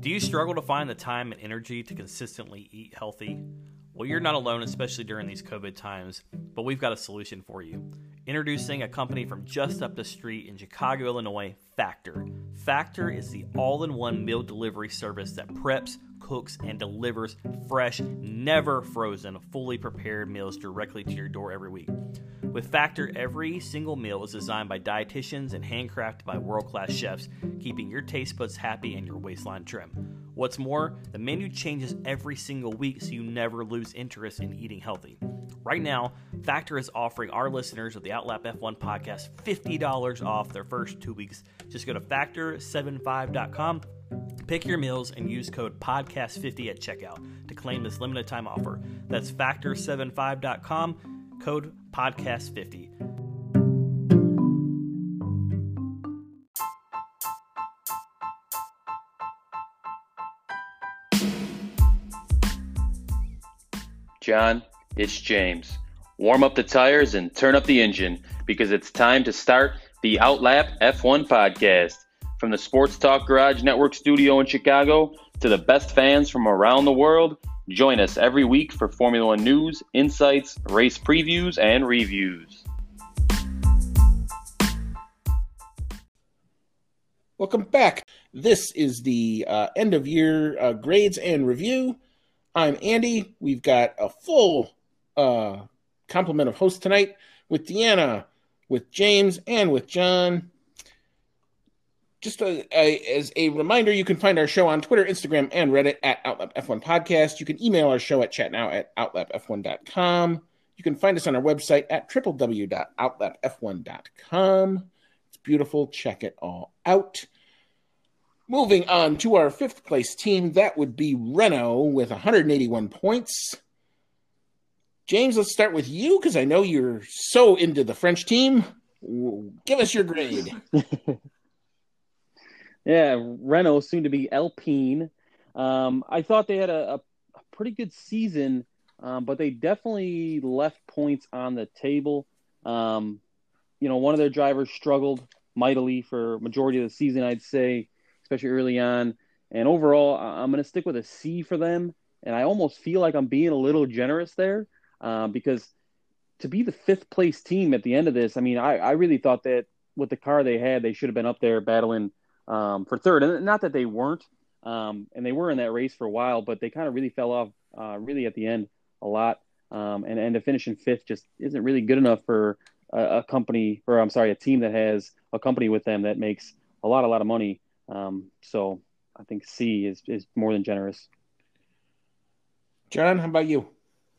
Do you struggle to find the time and energy to consistently eat healthy? Well, you're not alone, especially during these COVID times, but we've got a solution for you. Introducing a company from just up the street in Chicago, Illinois, Factor. Factor is the all-in-one meal delivery service that preps, cooks, and delivers fresh, never frozen, fully prepared meals directly to your door every week. With Factor, every single meal is designed by dietitians and handcrafted by world-class chefs, keeping your taste buds happy and your waistline trim. What's more, the menu changes every single week so you never lose interest in eating healthy. Right now, Factor is offering our listeners of the Outlap F1 podcast $50 off their first 2 weeks. Just go to factor75.com, pick your meals, and use code podcast50 at checkout to claim this limited time offer. That's factor75.com, code podcast50. John, it's James. Warm up the tires and turn up the engine because it's time to start the Outlap F1 podcast. From the Sports Talk Garage Network studio in Chicago to the best fans from around the world, join us every week for Formula One news, insights, race previews, and reviews. Welcome back. This is the end of year grades and review. I'm Andy. We've got a full complement of hosts tonight with Deanna, with James, and with John. Just as a reminder, you can find our show on Twitter, Instagram, and Reddit at Outlap F1 Podcast. You can email our show at chatnow@outlapf1.com. You can find us on our website at www.outlapf1.com. It's beautiful. Check it all out. Moving on to our fifth place team, that would be Renault with 181 points. James, let's start with you because I know you're so into the French team. Give us your grade. Yeah, Renault, soon to be Alpine. I thought they had a pretty good season, but they definitely left points on the table. One of their drivers struggled mightily for majority of the season, I'd say, especially early on. And overall, I'm going to stick with a C for them. And I almost feel like I'm being a little generous there because to be the fifth place team at the end of this, I mean, I really thought that with the car they had, they should have been up there battling for third. And not that they weren't, and they were in that race for a while, but they kind of really fell off really at the end a lot. And to finish in fifth just isn't really good enough for a team that has a company with them that makes a lot of money. So I think C is more than generous. John, how about you?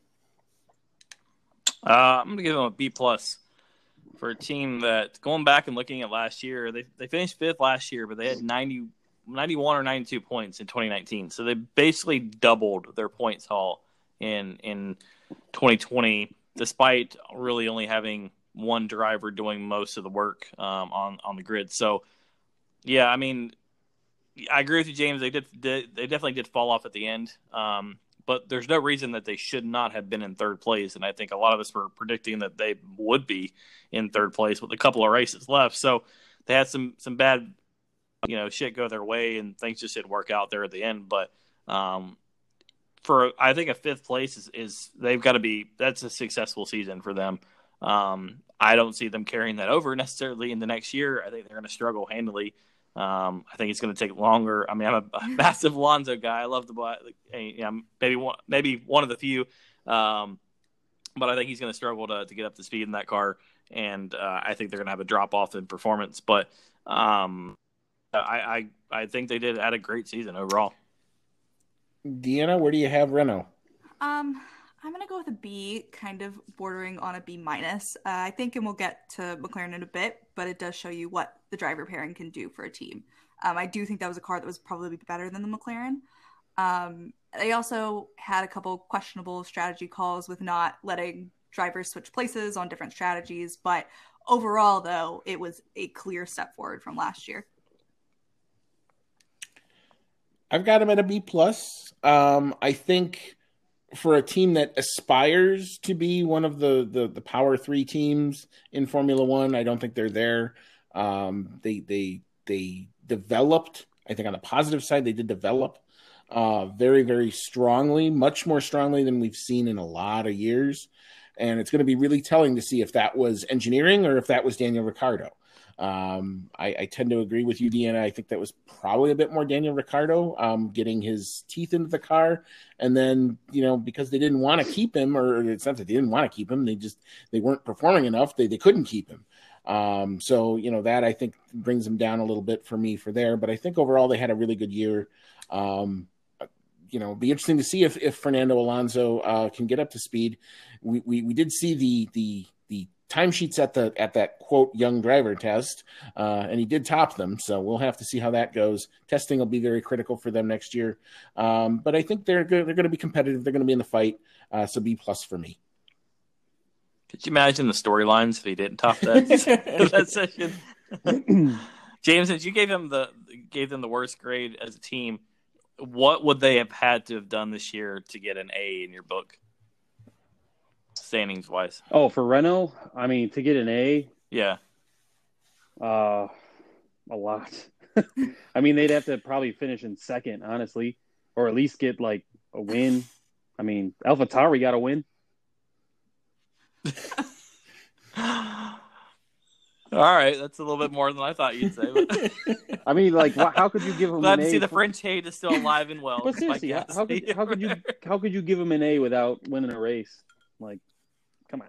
I'm going to give them a B+ for a team that, going back and looking at last year, they finished fifth last year, but they had 91 or 92 points in 2019. So they basically doubled their points haul in 2020, despite really only having one driver doing most of the work on the grid. So, yeah, I mean, I agree with you, James. They definitely did fall off at the end. But there's no reason that they should not have been in third place. And I think a lot of us were predicting that they would be in third place with a couple of races left. So they had some bad, shit go their way and things just didn't work out there at the end. But I think a fifth place is they've got to be, that's a successful season for them. I don't see them carrying that over necessarily in the next year. I think they're going to struggle handily. I think it's going to take longer. I mean, I'm a massive Alonso guy. I love the boy. Maybe one of the few. But I think he's going to struggle to get up to speed in that car. And I think they're going to have a drop off in performance. But I think they did add a great season overall. Deanna, where do you have Renault? I'm going to go with a B, kind of bordering on a B-. I think, and we'll get to McLaren in a bit, but it does show you what the driver pairing can do for a team. I do think that was a car that was probably better than the McLaren. They also had a couple questionable strategy calls with not letting drivers switch places on different strategies. But overall, though, it was a clear step forward from last year. I've got him at a B+. I think for a team that aspires to be one of the Power 3 teams in Formula One, I don't think they're there. They developed I think on the positive side, they did develop very, very strongly, much more strongly than we've seen in a lot of years. And it's going to be really telling to see if that was engineering or if that was Daniel Ricciardo. I tend to agree with you, Deanna. I think that was probably a bit more Daniel Ricciardo getting his teeth into the car. And then, because they didn't want to keep him, or it's not that they didn't want to keep him, they weren't performing enough. They couldn't keep him. So that I think brings them down a little bit for me for there. But I think overall they had a really good year. Be interesting to see if Fernando Alonso can get up to speed. We did see the timesheets at that quote young driver test, and he did top them. So we'll have to see how that goes. Testing will be very critical for them next year. But I think they're going to be competitive. They're going to be in the fight. So B+ for me. Could you imagine the storylines if he didn't top that that session? James, since you gave them the worst grade as a team, what would they have had to have done this year to get an A in your book, standings wise? Oh, for Renault, to get an A, yeah, a lot. They'd have to probably finish in second, honestly, or at least get like a win. AlphaTauri got a win. All right, that's a little bit more than I thought you'd say. But... how could you give them Glad an A? to see the French hate is still alive and well. But seriously, how could you give them an A without winning a race? Come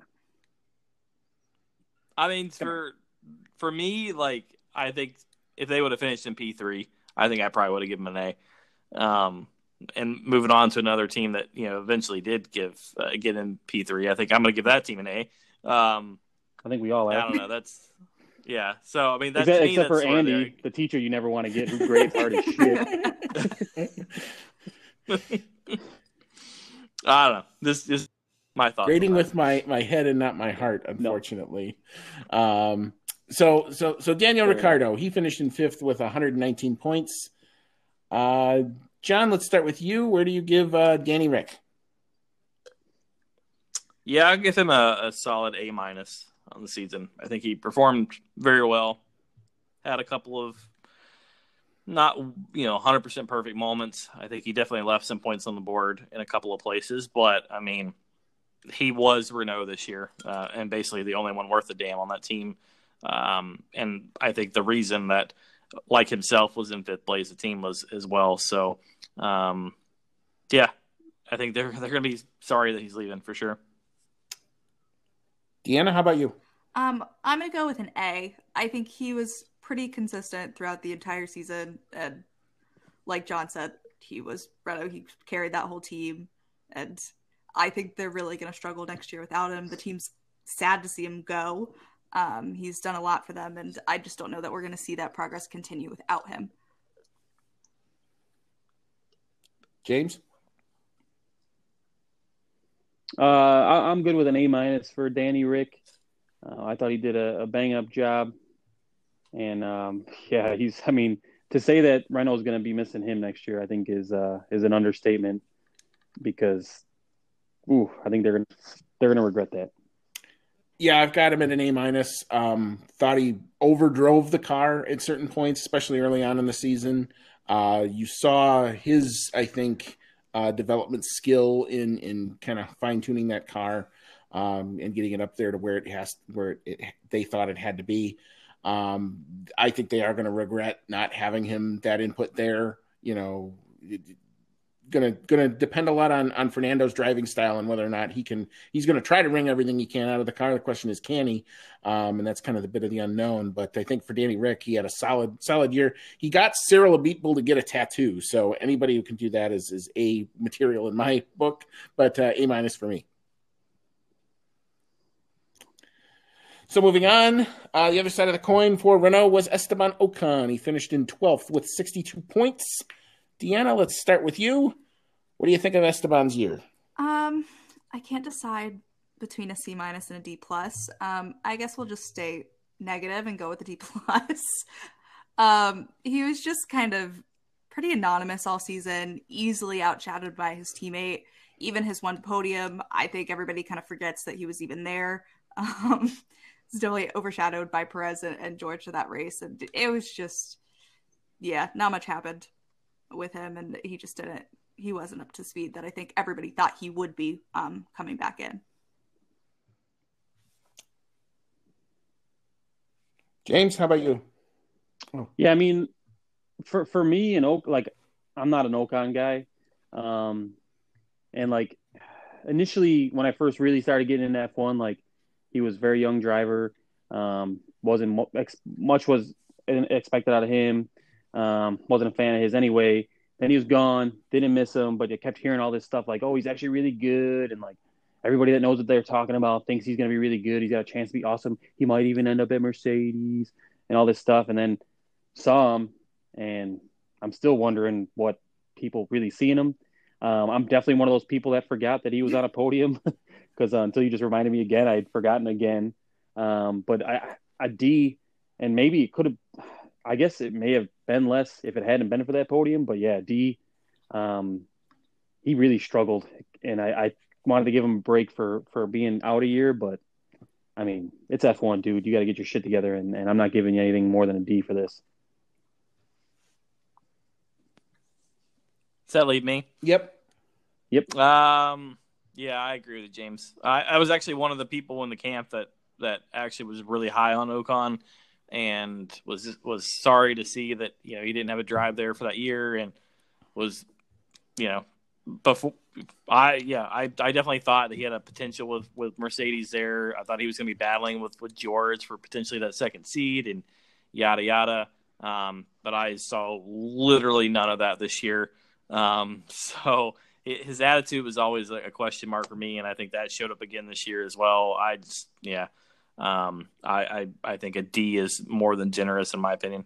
on. For me, I think if they would have finished in P3, I think I probably would have given them an A. And moving on to another team that eventually did get in P3, I think I'm going to give that team an A. I think we all have. I don't know. That's yeah. So that's except for Andy, the teacher you never want to get, who grades hard as shit. I don't know. This is my thoughts. Grading with my head and not my heart, unfortunately. No. So Daniel Ricciardo, he finished in 5th with 119 points. John, let's start with you. Where do you give Danny Rick? Yeah, I'll give him a solid A- on the season. I think he performed very well. Had a couple of not 100% perfect moments. I think he definitely left some points on the board in a couple of places, but he was Renault this year, and basically the only one worth a damn on that team. And I think the reason that, like himself, was in 5th place, the team was as well. So, yeah, I think they're going to be sorry that he's leaving for sure. Deanna, how about you? I'm going to go with an A. I think he was pretty consistent throughout the entire season. And like John said, he was Renault. He carried that whole team. And I think they're really going to struggle next year without him. The team's sad to see him go. He's done a lot for them. And I just don't know that we're going to see that progress continue without him. James? I'm good with an A- for Danny Rick. I thought he did a bang-up job. And, to say that Renault's going to be missing him next year, I think is an understatement, because, I think they're going to regret that. Yeah, I've got him at an A-. Thought he overdrove the car at certain points, especially early on in the season. You saw his, I think, development skill in kind of fine-tuning that car and getting it up there to where they thought it had to be. I think they are going to regret not having him that input there. Going to depend a lot on Fernando's driving style and whether or not he's going to try to wring everything he can out of the car. The question is, can he? And that's kind of the bit of the unknown. But I think for Danny Rick, he had a solid year. He got Cyril Abiteboul to get a tattoo. So anybody who can do that is A material in my book, but A- for me. So moving on, the other side of the coin for Renault was Esteban Ocon. He finished in 12th with 62 points. Deanna, let's start with you. What do you think of Esteban's year? I can't decide between a C- and a D+. I guess we'll just stay negative and go with the D+. He was just kind of pretty anonymous all season, easily outshadowed by his teammate. Even his one podium, I think everybody kind of forgets that he was even there. Still overshadowed by Perez and George to that race. And it was just yeah, not much happened with him, and he wasn't up to speed that I think everybody thought he would be coming back in. James, how about you? Yeah, I mean, for me, I'm not an Ocon guy, and like initially when I first really started getting into F1, like he was a very young driver, wasn't much was expected out of him, wasn't a fan of his anyway. Then he was gone, didn't miss him, but you kept hearing all this stuff like, oh, he's actually really good, and like everybody that knows what they're talking about thinks he's going to be really good. He's got a chance to be awesome. He might even end up at Mercedes and all this stuff, and then saw him, and I'm still wondering what people really see in him. I'm definitely one of those people that forgot that he was on a podium because until you just reminded me again, I'd forgotten again. But a D, and maybe it could have, I guess it may have been less if it hadn't been for that podium. But yeah, D, he really struggled, and I wanted to give him a break for being out a year. But I mean, it's F1, dude. You got to get your shit together, and I'm not giving you anything more than a D for this. Does that leave me? Yep. Yeah, I agree with James. I was actually one of the people in the camp that actually was really high on Ocon, and was sorry to see that he didn't have a drive there for that year, and was before I definitely thought that he had a potential with Mercedes there. I thought he was going to be battling with George for potentially that second seed and yada yada. But I saw literally none of that this year. So his attitude was always a question mark for me, and I think that showed up again this year as well. I think a D is more than generous in my opinion.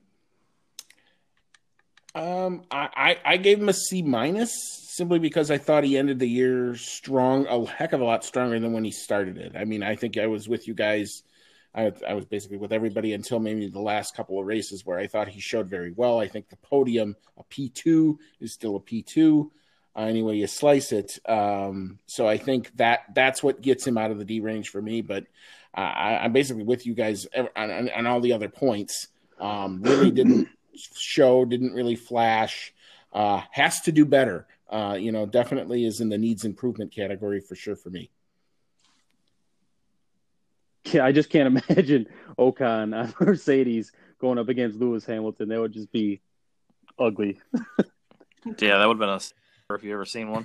I gave him a C minus simply because I thought he ended the year strong, a heck of a lot stronger than when he started it. I mean, I think I was with you guys. I was basically with everybody until maybe the last couple of races where I thought he showed very well. I think the podium, a P2, is still a P2. Any way you slice it. So I think that's what gets him out of the D range for me. But I'm basically with you guys on all the other points. Really didn't really flash. Has to do better. Definitely is in the needs improvement category for sure for me. Yeah, I just can't imagine Ocon on Mercedes going up against Lewis Hamilton. That would just be ugly. Yeah, that would have been if you ever seen one.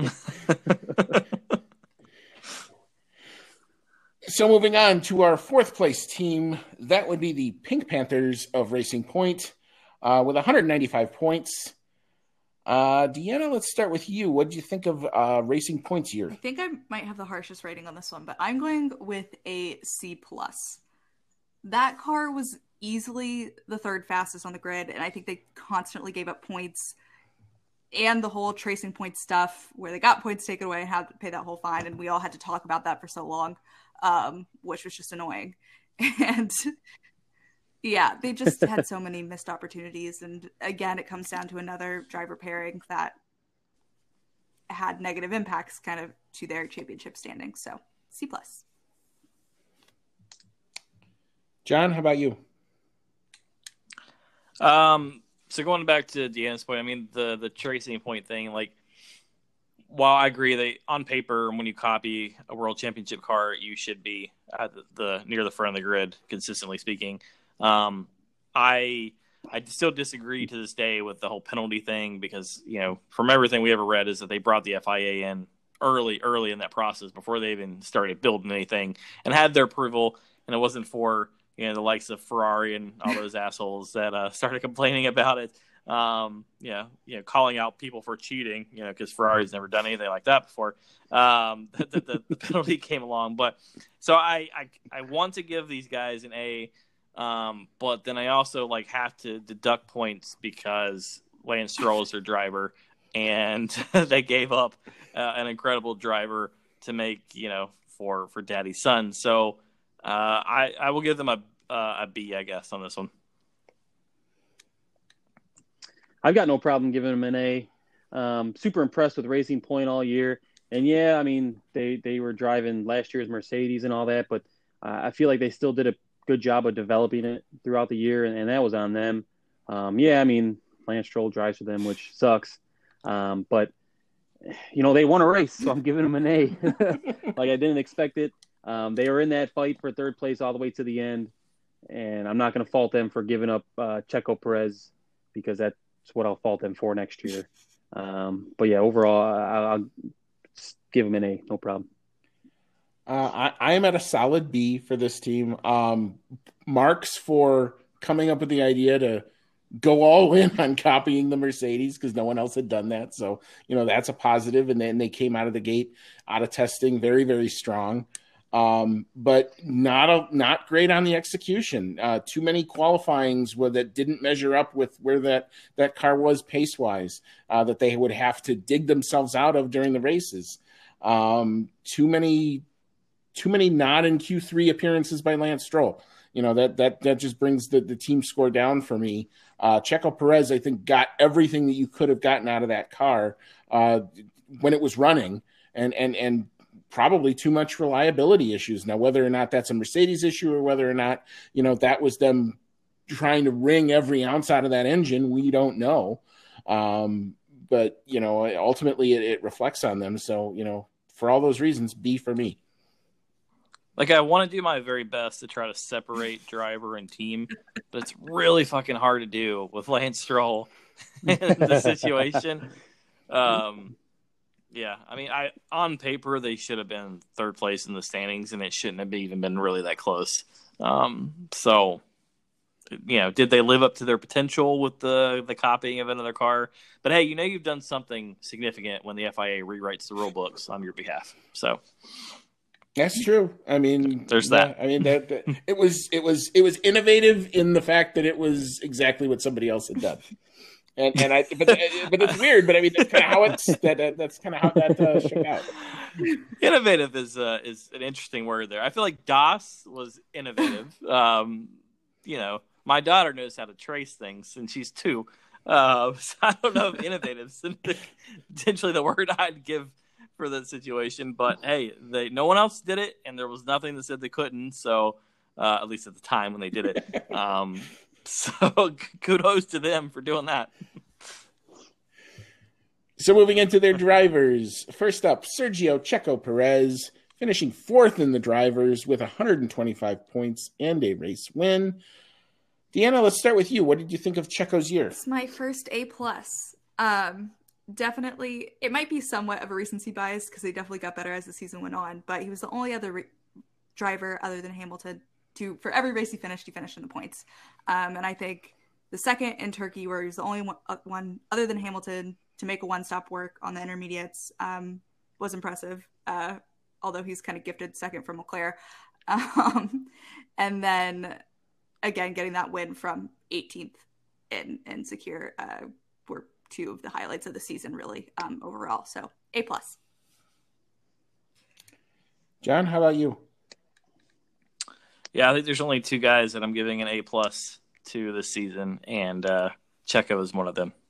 So moving on to our fourth place team, that would be the Pink Panthers of Racing Point with 195 points. Deanna, let's start with you. What did you think of Racing Point's year? I think I might have the harshest rating on this one, but I'm going with a C+. That car was easily the third fastest on the grid, and I think they constantly gave up points. And the whole tracing point stuff where they got points taken away and had to pay that whole fine. And we all had to talk about that for so long, which was just annoying. And yeah, they just had so many missed opportunities. And again, it comes down to another driver pairing that had negative impacts kind of to their championship standing. So C+. John, how about you? So going back to Deanna's point, I mean, the tracing point thing, like, while I agree that on paper, when you copy a world championship car, you should be at the near the front of the grid, consistently speaking. I still disagree to this day with the whole penalty thing because, from everything we ever read is that they brought the FIA in early in that process before they even started building anything and had their approval, and it wasn't for the likes of Ferrari and all those assholes that started complaining about it. Calling out people for cheating, because Ferrari's never done anything like that before. The penalty came along, but so I want to give these guys an A, but then I also have to deduct points because Lance Stroll is their driver, and they gave up an incredible driver to make for Daddy's son. So I will give them a B, I guess, on this one. I've got no problem giving them an A. Super impressed with Racing Point all year. And yeah, I mean, they were driving last year's Mercedes and all that, but I feel like they still did a good job of developing it throughout the year, and that was on them. Yeah, I mean, Lance Stroll drives for them, which sucks. But, they won a race, so I'm giving them an A. Like, I didn't expect it. They were in that fight for third place all the way to the end, and I'm not going to fault them for giving up Checo Perez, because that's what I'll fault them for next year. But, yeah, overall, I'll give them an A, no problem. I am at a solid B for this team. Marks for coming up with the idea to go all in on copying the Mercedes, because no one else had done that. So, that's a positive. And then they came out of the gate, out of testing, very, very strong. But not great on the execution. Too many qualifyings that didn't measure up with where that car was pace-wise, that they would have to dig themselves out of during the races. Too many not in Q3 appearances by Lance Stroll. That just brings the team score down for me. Checo Perez, I think, got everything that you could have gotten out of that car when it was running, and probably too much reliability issues. Now, whether or not that's a Mercedes issue or whether or not, that was them trying to wring every ounce out of that engine, we don't know. But, ultimately it reflects on them. So, for all those reasons, B for me. Like, I want to do my very best to try to separate driver and team, but it's really fucking hard to do with Lance Stroll in the situation. Yeah, I mean, on paper, they should have been third place in the standings, and it shouldn't have even been really that close. So, did they live up to their potential with the copying of another car? But hey, you've done something significant when the FIA rewrites the rule books on your behalf. So that's true. I mean, there's that. I mean, that it was innovative in the fact that it was exactly what somebody else had done. But it's weird. But I mean, that's kind of how that's kind of how that shook out. Innovative is an interesting word there. I feel like DOS was innovative. My daughter knows how to trace things, and she's 2. So I don't know if innovative is potentially the word I'd give for the situation. But hey, no one else did it, and there was nothing that said they couldn't. So at least at the time when they did it. So kudos to them for doing that. So moving into their drivers. First up, Sergio Checo Perez, finishing 4th in the drivers with 125 points and a race win. Deanna, let's start with you. What did you think of Checo's year? It's my first A+. Definitely, it might be somewhat of a recency bias because they definitely got better as the season went on, but he was the only other driver other than Hamilton for every race he finished in the points. And I think the second in Turkey, where he was the only one other than Hamilton to make a one-stop work on the intermediates, was impressive, although he's kind of gifted second from Leclerc. And then, again, getting that win from 18th and secure were 2 of the highlights of the season, really, overall. So, A+. John, how about you? Yeah, I think there's only 2 guys that I'm giving an A+ to this season, and Checo is one of them.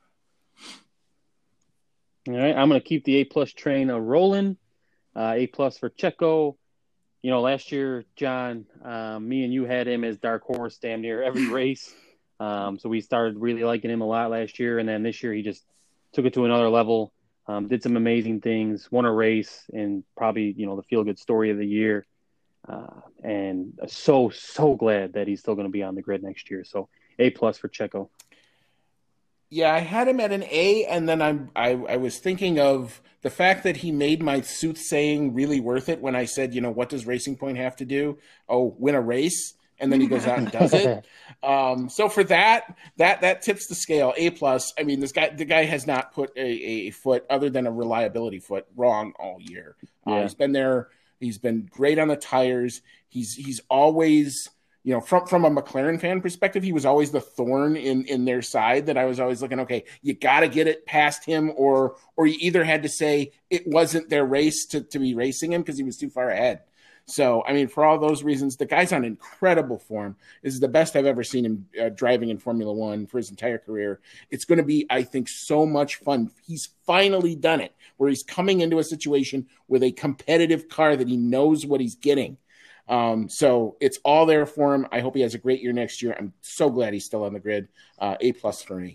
All right, I'm going to keep the A+ train rolling. A+ for Checo. Last year, John, me and you had him as dark horse damn near every race. So we started really liking him a lot last year, and then this year he just took it to another level, did some amazing things, won a race, and probably, the feel-good story of the year. And so glad that he's still going to be on the grid next year. So A+ for Checo. Yeah, I had him at an A, and then I was thinking of the fact that he made my soothsaying really worth it when I said, what does Racing Point have to do? Oh, win a race. And then he goes out and does it. So for that tips the scale. A+. I mean, the guy has not put a foot other than a reliability foot wrong all year. Yeah. He's been there. He's been great on the tires. He's always, from a McLaren fan perspective, he was always the thorn in their side that I was always looking, okay, you got to get it past him, or you either had to say it wasn't their race to be racing him because he was too far ahead. So, I mean, for all those reasons, the guy's on incredible form. This is the best I've ever seen him driving in Formula One for his entire career. It's going to be, I think, so much fun. He's finally done it, where he's coming into a situation with a competitive car that he knows what he's getting. So it's all there for him. I hope he has a great year next year. I'm so glad he's still on the grid. A+ for me.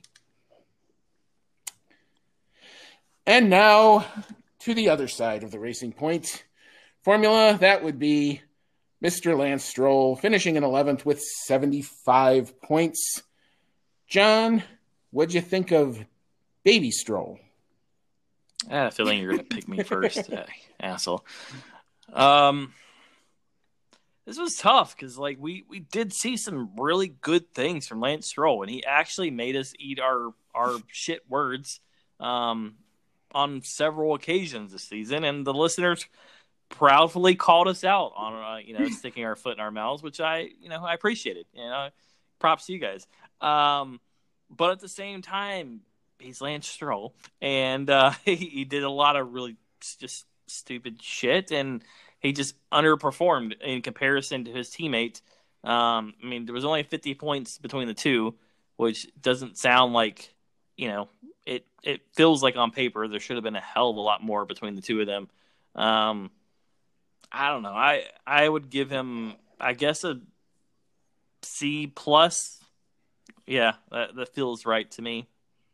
And now to the other side of the Racing Point formula, that would be Mr. Lance Stroll, finishing in 11th with 75 points. John, what'd you think of Baby Stroll? I had a feeling you were going to pick me first, asshole. This was tough because, like, we did see some really good things from Lance Stroll, and he actually made us eat our shit words on several occasions this season, and the listeners proudly called us out on sticking our foot in our mouths, which I appreciated. Props to you guys. But at the same time, he's Lance Stroll, and he did a lot of really just stupid shit, and he just underperformed in comparison to his teammate. There was only 50 points between the two, which doesn't sound like, it feels like on paper there should have been a hell of a lot more between the two of them. I don't know. I would give him, I guess, a C+. Yeah, that feels right to me.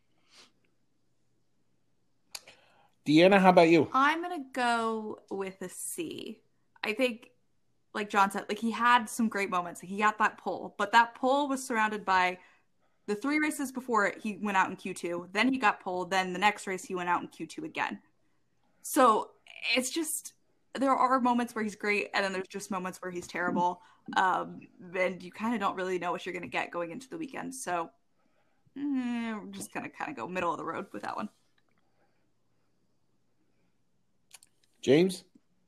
Deanna, how about you? I'm going to go with a C. I think, like John said, like he had some great moments. He got that pole, but that pole was surrounded by the 3 races before it. He went out in Q2, then he got pole, then the next race he went out in Q2 again. So it's just, there are moments where he's great, and then there's just moments where he's terrible. And you kind of don't really know what you're going to get going into the weekend. So we're just going to kind of go middle of the road with that one. James?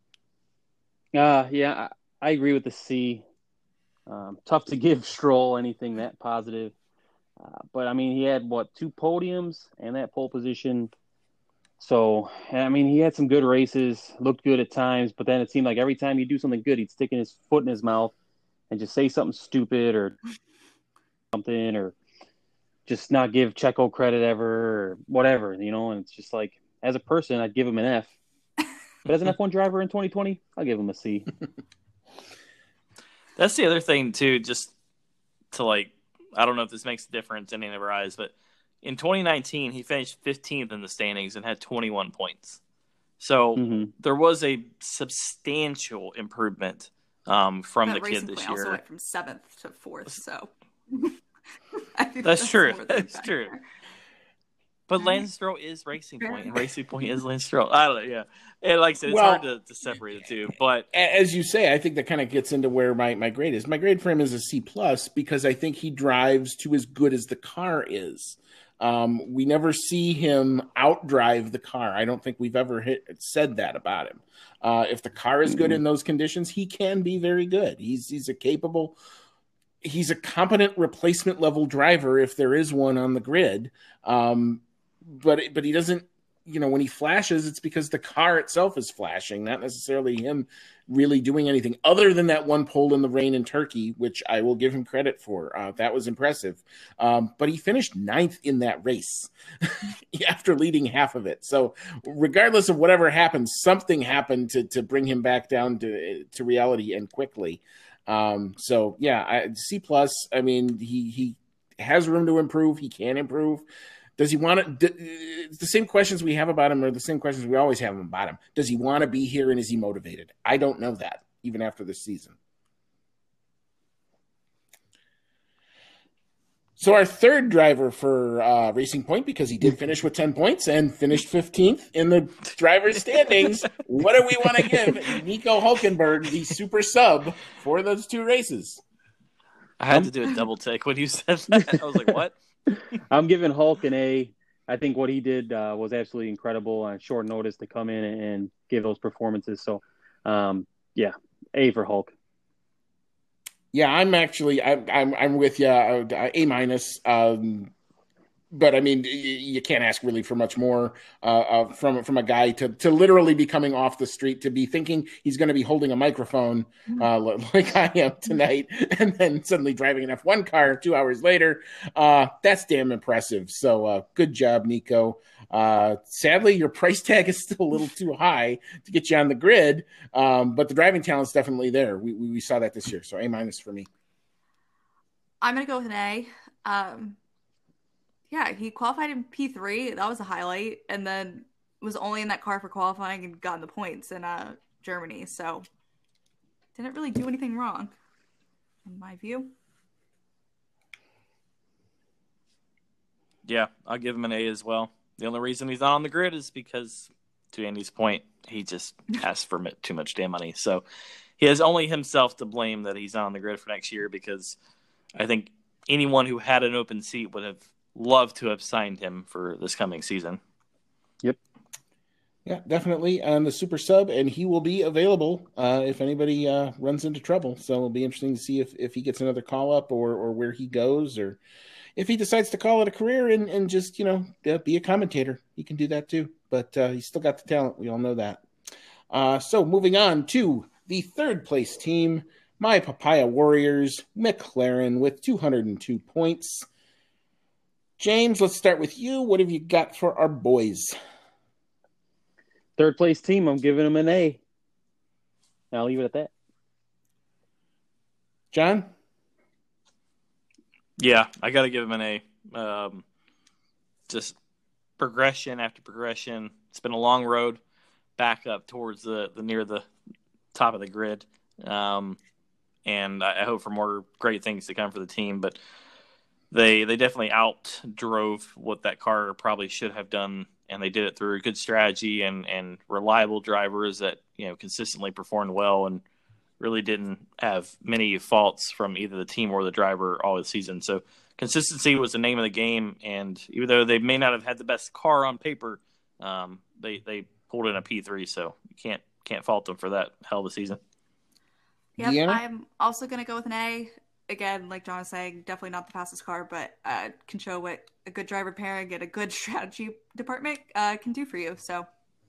Yeah, I agree with the C. Tough to give Stroll anything that positive. But, he had, 2 podiums and that pole position. So, he had some good races, looked good at times, but then it seemed like every time he'd do something good, he'd stick his foot in his mouth and just say something stupid or something, or just not give Checo credit ever or whatever, and it's just like, as a person, I'd give him an F. But as an F1 driver in 2020, I'll give him a C. That's the other thing, too, just to, I don't know if this makes a difference in any of our eyes, but in 2019, he finished 15th in the standings and had 21 points. So there was a substantial improvement from the kid this year. Also went from 7th to 4th, so I think that's true. That's true. But Lance Stroll is Racing Point, and Racing Point is Lance Stroll. I don't know, yeah. And like I said, it's hard to separate the two. But as you say, I think that kind of gets into where my grade is. My grade for him is a C+, because I think he drives to as good as the car is. We never see him outdrive the car. I don't think we've ever said that about him. If the car is good in those conditions, he can be very good. He's a competent replacement level driver if there is one on the grid. But he doesn't, when he flashes, it's because the car itself is flashing, not necessarily him really doing anything other than that one pole in the rain in Turkey, which I will give him credit for. That was impressive. But he finished 9th in that race after leading half of it. So regardless of whatever happened, something happened to bring him back down to reality and quickly. So yeah, C+. He has room to improve. He can improve. Does he want to? The same questions we have about him are the same questions we always have about him. Does he want to be here, and is he motivated? I don't know that, even after this season. So our third driver for Racing Point, because he did finish with 10 points and finished 15th in the driver's standings, what do we want to give Nico Hülkenberg, the super sub, for those 2 races? I had to do a double take when you said that. I was like, what? I'm giving Hulk an A. I think what he did was absolutely incredible on short notice to come in and give those performances. So, yeah, A for Hulk. Yeah, I'm with you. A-. But you can't ask really for much more from a guy to literally be coming off the street, to be thinking he's going to be holding a microphone like I am tonight, and then suddenly driving an F1 car 2 hours later. That's damn impressive. So good job, Nico. Sadly, your price tag is still a little too high to get you on the grid, but the driving talent's definitely there. We saw that this year, so A- for me. I'm going to go with an A. Yeah, he qualified in P3. That was a highlight. And then was only in that car for qualifying and got the points in Germany. So didn't really do anything wrong, in my view. Yeah, I'll give him an A as well. The only reason he's not on the grid is because, to Andy's point, he just asked for too much damn money. So he has only himself to blame that he's not on the grid for next year, because I think anyone who had an open seat would have loved to have signed him for this coming season. Yep. Yeah, definitely on the super sub, and he will be available if anybody runs into trouble. So it'll be interesting to see if he gets another call up or where he goes, or if he decides to call it a career and just, be a commentator. He can do that too, but he's still got the talent. We all know that. So moving on to the third place team, my Papaya Warriors, McLaren, with 202 points. James, let's start with you. What have you got for our boys? Third place team, I'm giving them an A. I'll leave it at that. John? Yeah, I got to give him an A. Just progression after progression. It's been a long road back up towards the near the top of the grid. And I hope for more great things to come for the team. But they definitely outdrove what that car probably should have done, and they did it through good strategy and reliable drivers that consistently performed well and really didn't have many faults from either the team or the driver all the season. So consistency was the name of the game, and even though they may not have had the best car on paper, they pulled in a P3, so you can't fault them for that hell of a season. Yep, Deanna? I'm also going to go with an A. Again, like John was saying, definitely not the fastest car, but can show what a good driver pairing and a good strategy department can do for you. So,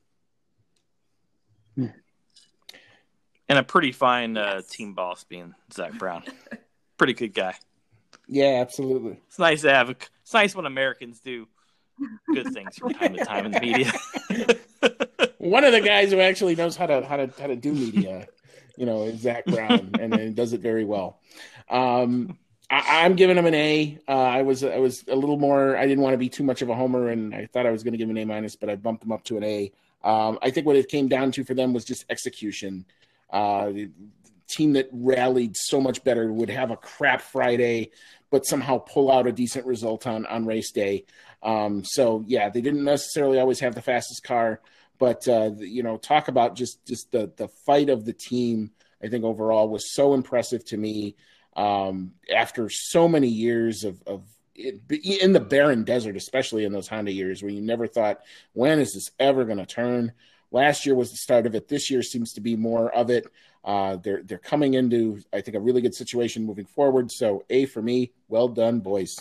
and a pretty fine team boss being Zach Brown. Pretty good guy. Yeah, absolutely. It's nice to have. It's nice when Americans do good things from time to time in the media. One of the guys who actually knows how to do media, is Zach Brown, and does it very well. I'm giving him an A. I was a little more. I didn't want to be too much of a homer, and I thought I was going to give him an A-, but I bumped him up to an A. I think what it came down to for them was just execution. The team that rallied so much better would have a crap Friday, but somehow pull out a decent result on race day. So yeah, they didn't necessarily always have the fastest car, but talk about just the fight of the team. I think overall was so impressive to me. After so many years of it, in the barren desert, especially in those Honda years where you never thought, when is this ever going to turn? Last year was the start of it. This year seems to be more of it. They're coming into, I think, a really good situation moving forward. So A for me. Well done, boys.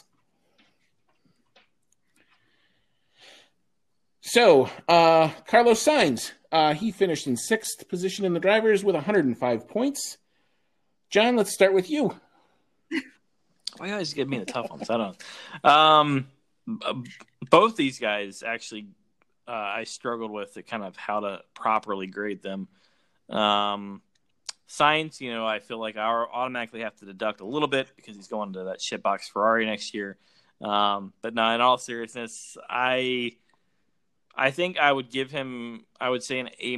So Carlos Sainz, he finished in 6th position in the drivers with 105 points. John, let's start with you. Why you always give me the tough ones? I don't. Both these guys actually, I struggled with kind of how to properly grade them. Sainz, I feel like I automatically have to deduct a little bit because he's going to that shitbox Ferrari next year. But no, in all seriousness, I think I would give him, I would say, an A-.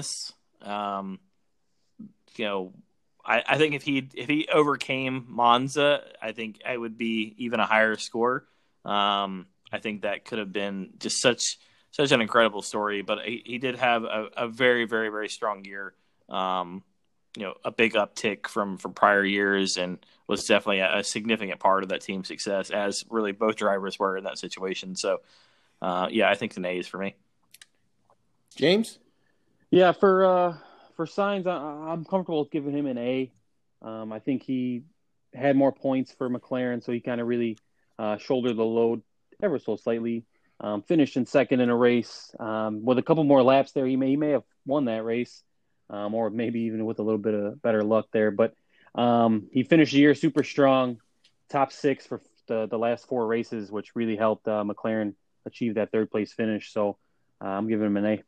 I think if he overcame Monza, I think it would be even a higher score. I think that could have been just such an incredible story. But he did have a very, very, very strong year. A big uptick from prior years, and was definitely a significant part of that team's success, as really both drivers were in that situation. So, I think an A is for me. James? Yeah, for Sainz, I'm comfortable with giving him an A. I think he had more points for McLaren, so he kind of really shouldered the load ever so slightly. Finished in 2nd in a race. With a couple more laps there, he may have won that race, or maybe even with a little bit of better luck there. But he finished the year super strong, top 6 for the last 4 races, which really helped McLaren achieve that third place finish. So I'm giving him an A.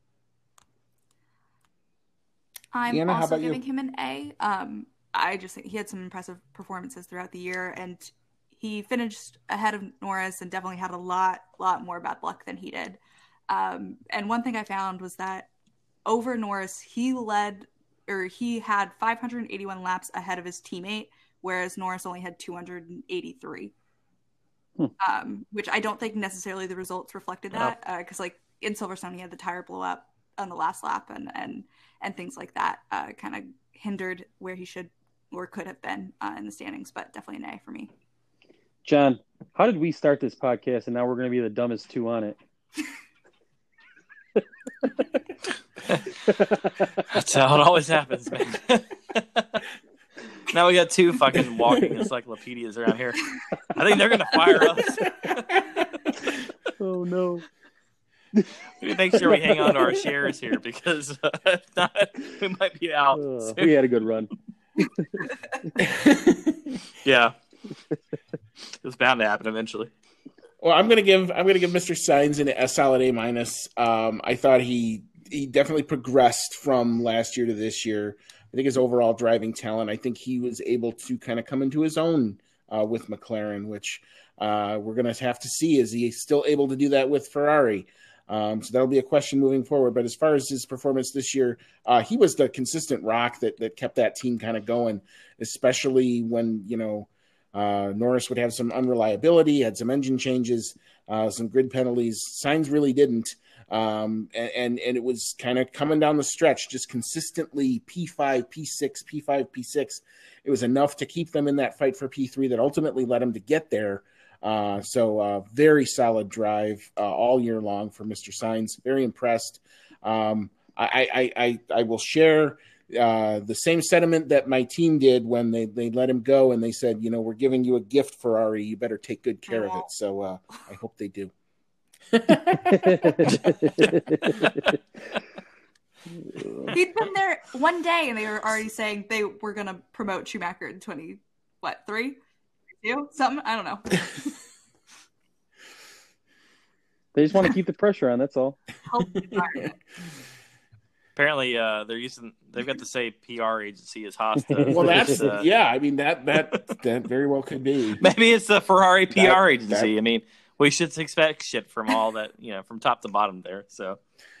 I'm Deanna, how also about you? giving him an A. I just think he had some impressive performances throughout the year, and he finished ahead of Norris and definitely had a lot more bad luck than he did. And one thing I found was that over Norris, he had 581 laps ahead of his teammate, whereas Norris only had 283. Which I don't think necessarily the results reflected that, because like in Silverstone, he had the tire blow up on the last lap, and things like that kind of hindered where he should or could have been in the standings. But definitely an A for me. John, how did we start this podcast, and now we're going to be the dumbest two on it? That's how it always happens, man. Now we got two fucking walking encyclopedias around here. I think they're going to fire us. Oh, no. We need to make sure we hang on to our shares here, because if not, we might be out. We had a good run. Yeah. It was bound to happen eventually. Well, I'm gonna give Mr. Sainz a solid A-. I thought he definitely progressed from last year to this year. I think his overall driving talent, I think he was able to kind of come into his own with McLaren, which we're going to have to see. Is he still able to do that with Ferrari? So that'll be a question moving forward. But as far as his performance this year, he was the consistent rock that kept that team kind of going, especially when, Norris would have some unreliability, had some engine changes, some grid penalties. Sainz really didn't. And it was kind of coming down the stretch, just consistently P5, P6, P5, P6. It was enough to keep them in that fight for P3 that ultimately led him to get there. So very solid drive all year long for Mr. Sainz. Very impressed. I will share the same sentiment that my team did when they let him go and they said, we're giving you a gift, Ferrari. You better take good care of it. So I hope they do. He'd been there one day and they were already saying they were going to promote Schumacher in 3? Something? I don't know. They just want to keep the pressure on, that's all. Apparently, they've got the same PR agency as Haas does. Well, that's I mean that very well could be. Maybe it's the Ferrari PR agency. I mean, we should expect shit from all that, from top to bottom there. So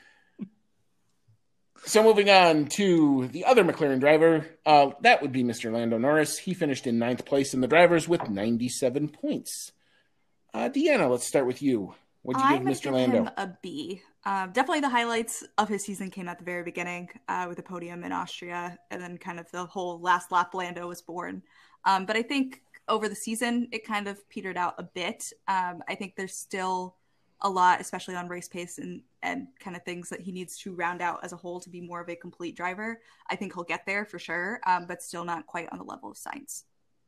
moving on to the other McLaren driver, that would be Mr. Lando Norris. He finished in 9th place in the drivers with 97 points. Deanna, let's start with you. What'd you give Mr. Lando? I'm going to give him a B. Definitely the highlights of his season came at the very beginning with the podium in Austria, and then kind of the whole last lap Lando was born. But I think over the season, it kind of petered out a bit. I think there's still a lot, especially on race pace and kind of things that he needs to round out as a whole to be more of a complete driver. I think he'll get there for sure, but still not quite on the level of Sainz.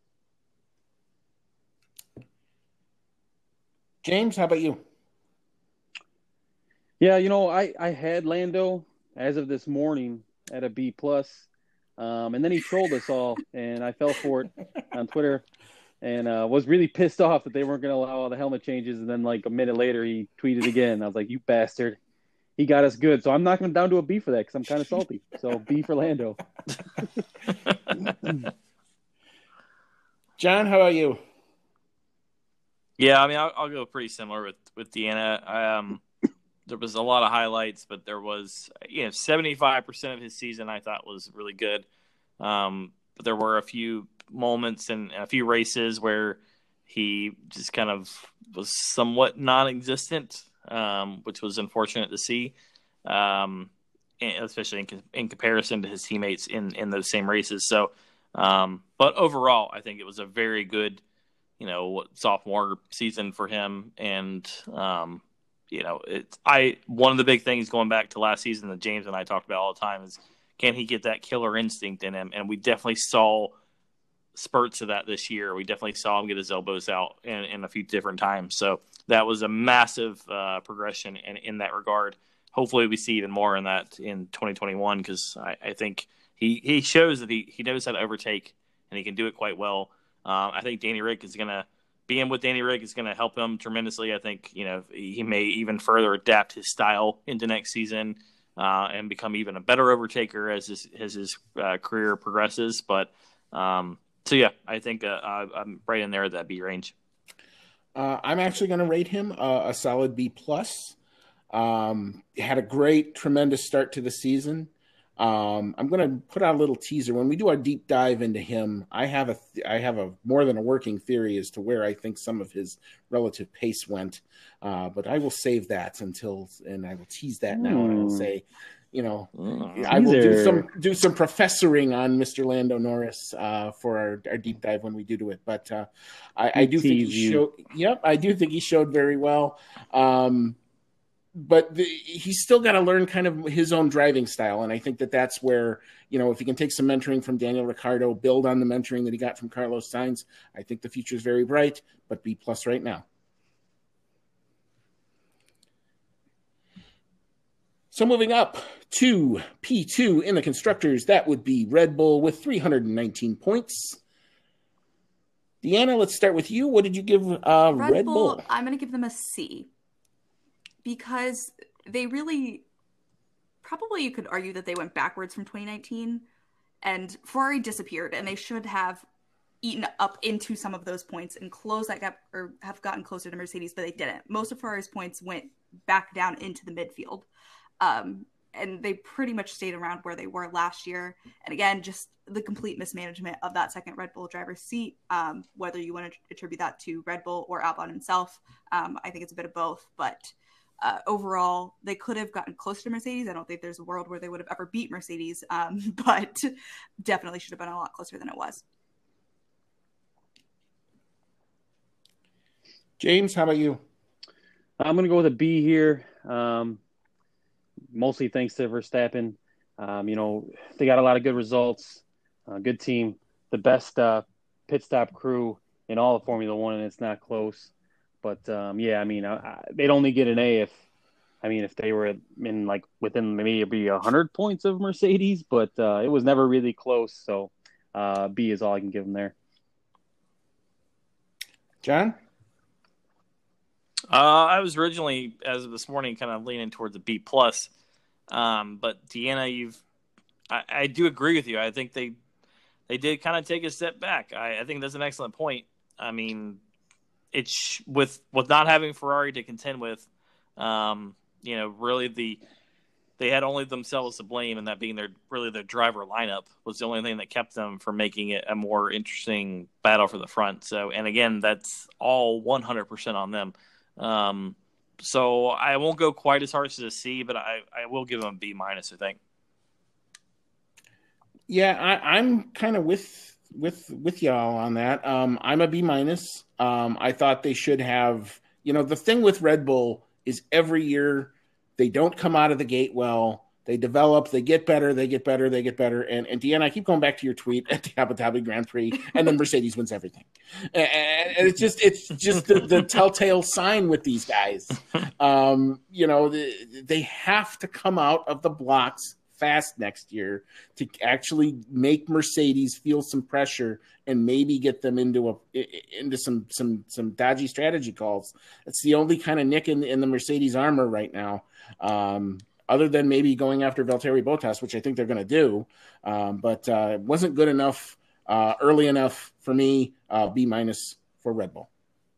James, how about you? Yeah, I had Lando as of this morning at a B+, and then he trolled us all, and I fell for it on Twitter, and was really pissed off that they weren't going to allow all the helmet changes, and then like a minute later he tweeted again. I was like, you bastard. He got us good, so I'm knocking him down to a B for that because I'm kind of salty. So B for Lando. John, how about you? Yeah, I mean, I'll go pretty similar with Deanna. There was a lot of highlights, but there was, 75% of his season I thought was really good. But there were a few moments and a few races where he just kind of was somewhat non-existent, which was unfortunate to see, especially in comparison to his teammates in those same races. So, but overall, I think it was a very good, sophomore season for him. And, one of the big things going back to last season that James and I talked about all the time is, can he get that killer instinct in him? And we definitely saw spurts of that this year. We definitely saw him get his elbows out in a few different times. So that was a massive progression in that regard. Hopefully we see even more in that in 2021, because I think he shows that he knows how to overtake and he can do it quite well. I think Danny Rick is going to being with Danny Rick is going to help him tremendously. I think, he may even further adapt his style into next season and become even a better overtaker as his career progresses. But I think I'm right in there at that B range. I'm actually going to rate him a solid B+. Had a great, tremendous start to the season. I'm going to put out a little teaser. When we do our deep dive into him, I have a more than a working theory as to where I think some of his relative pace went. But I will save that and I will tease that now. And I will say, I will do some professoring on Mr. Lando Norris for our deep dive when we do it. But I do think he showed. Yep, I do think he showed very well. But he's still got to learn kind of his own driving style. And I think that's where, if he can take some mentoring from Daniel Ricciardo, build on the mentoring that he got from Carlos Sainz, I think the future is very bright, but B+ right now. So moving up to P2 in the constructors, that would be Red Bull with 319 points. Deanna, let's start with you. What did you give Red Bull? I'm going to give them a C. Because they really, probably you could argue that they went backwards from 2019 and Ferrari disappeared and they should have eaten up into some of those points and closed that gap or have gotten closer to Mercedes, but they didn't. Most of Ferrari's points went back down into the midfield. And they pretty much stayed around where they were last year. And again, just the complete mismanagement of that second Red Bull driver's seat, whether you want to attribute that to Red Bull or Albon himself. I think it's a bit of both, but overall, they could have gotten close to Mercedes. I don't think there's a world where they would have ever beat Mercedes, but definitely should have been a lot closer than it was. James, how about you? I'm going to go with a B here, mostly thanks to Verstappen. They got a lot of good results, good team, the best pit stop crew in all of Formula One, and it's not close. But they'd only get an A if they were in within maybe 100 points of Mercedes, but it was never really close. So B is all I can give them there. John? I was originally, as of this morning, kind of leaning towards a B+. But Deanna, I do agree with you. I think they did kind of take a step back. I think that's an excellent point. I mean, it's with not having Ferrari to contend with, really they had only themselves to blame, and that being their driver lineup was the only thing that kept them from making it a more interesting battle for the front. So, and again, that's all 100% on them. So I won't go quite as harsh as a C, but I will give them a B-, I think. Yeah, I'm kind of with y'all on that. I'm a B-. I thought they should have, the thing with Red Bull is every year they don't come out of the gate well. They develop, they get better. And Deanna, I keep going back to your tweet at the Abu Dhabi Grand Prix, and then Mercedes wins everything. And it's just the telltale sign with these guys. They have to come out of the blocks fast next year to actually make Mercedes feel some pressure and maybe get them into some dodgy strategy calls. It's the only kind of nick in the Mercedes armor right now. Other than maybe going after Valtteri Bottas, which I think they're going to do. But it wasn't good enough, early enough for me, B- for Red Bull.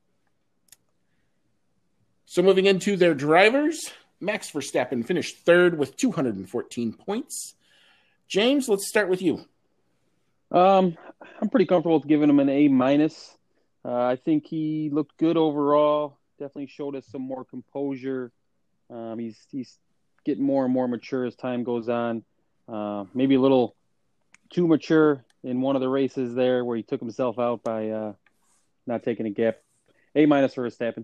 So moving into their drivers, Max Verstappen finished third with 214 points. James, let's start with you. I'm pretty comfortable with giving him an A-. I think he looked good overall. Definitely showed us some more composure. He's getting more and more mature as time goes on. Maybe a little too mature in one of the races there where he took himself out by not taking a gap. A- for Verstappen.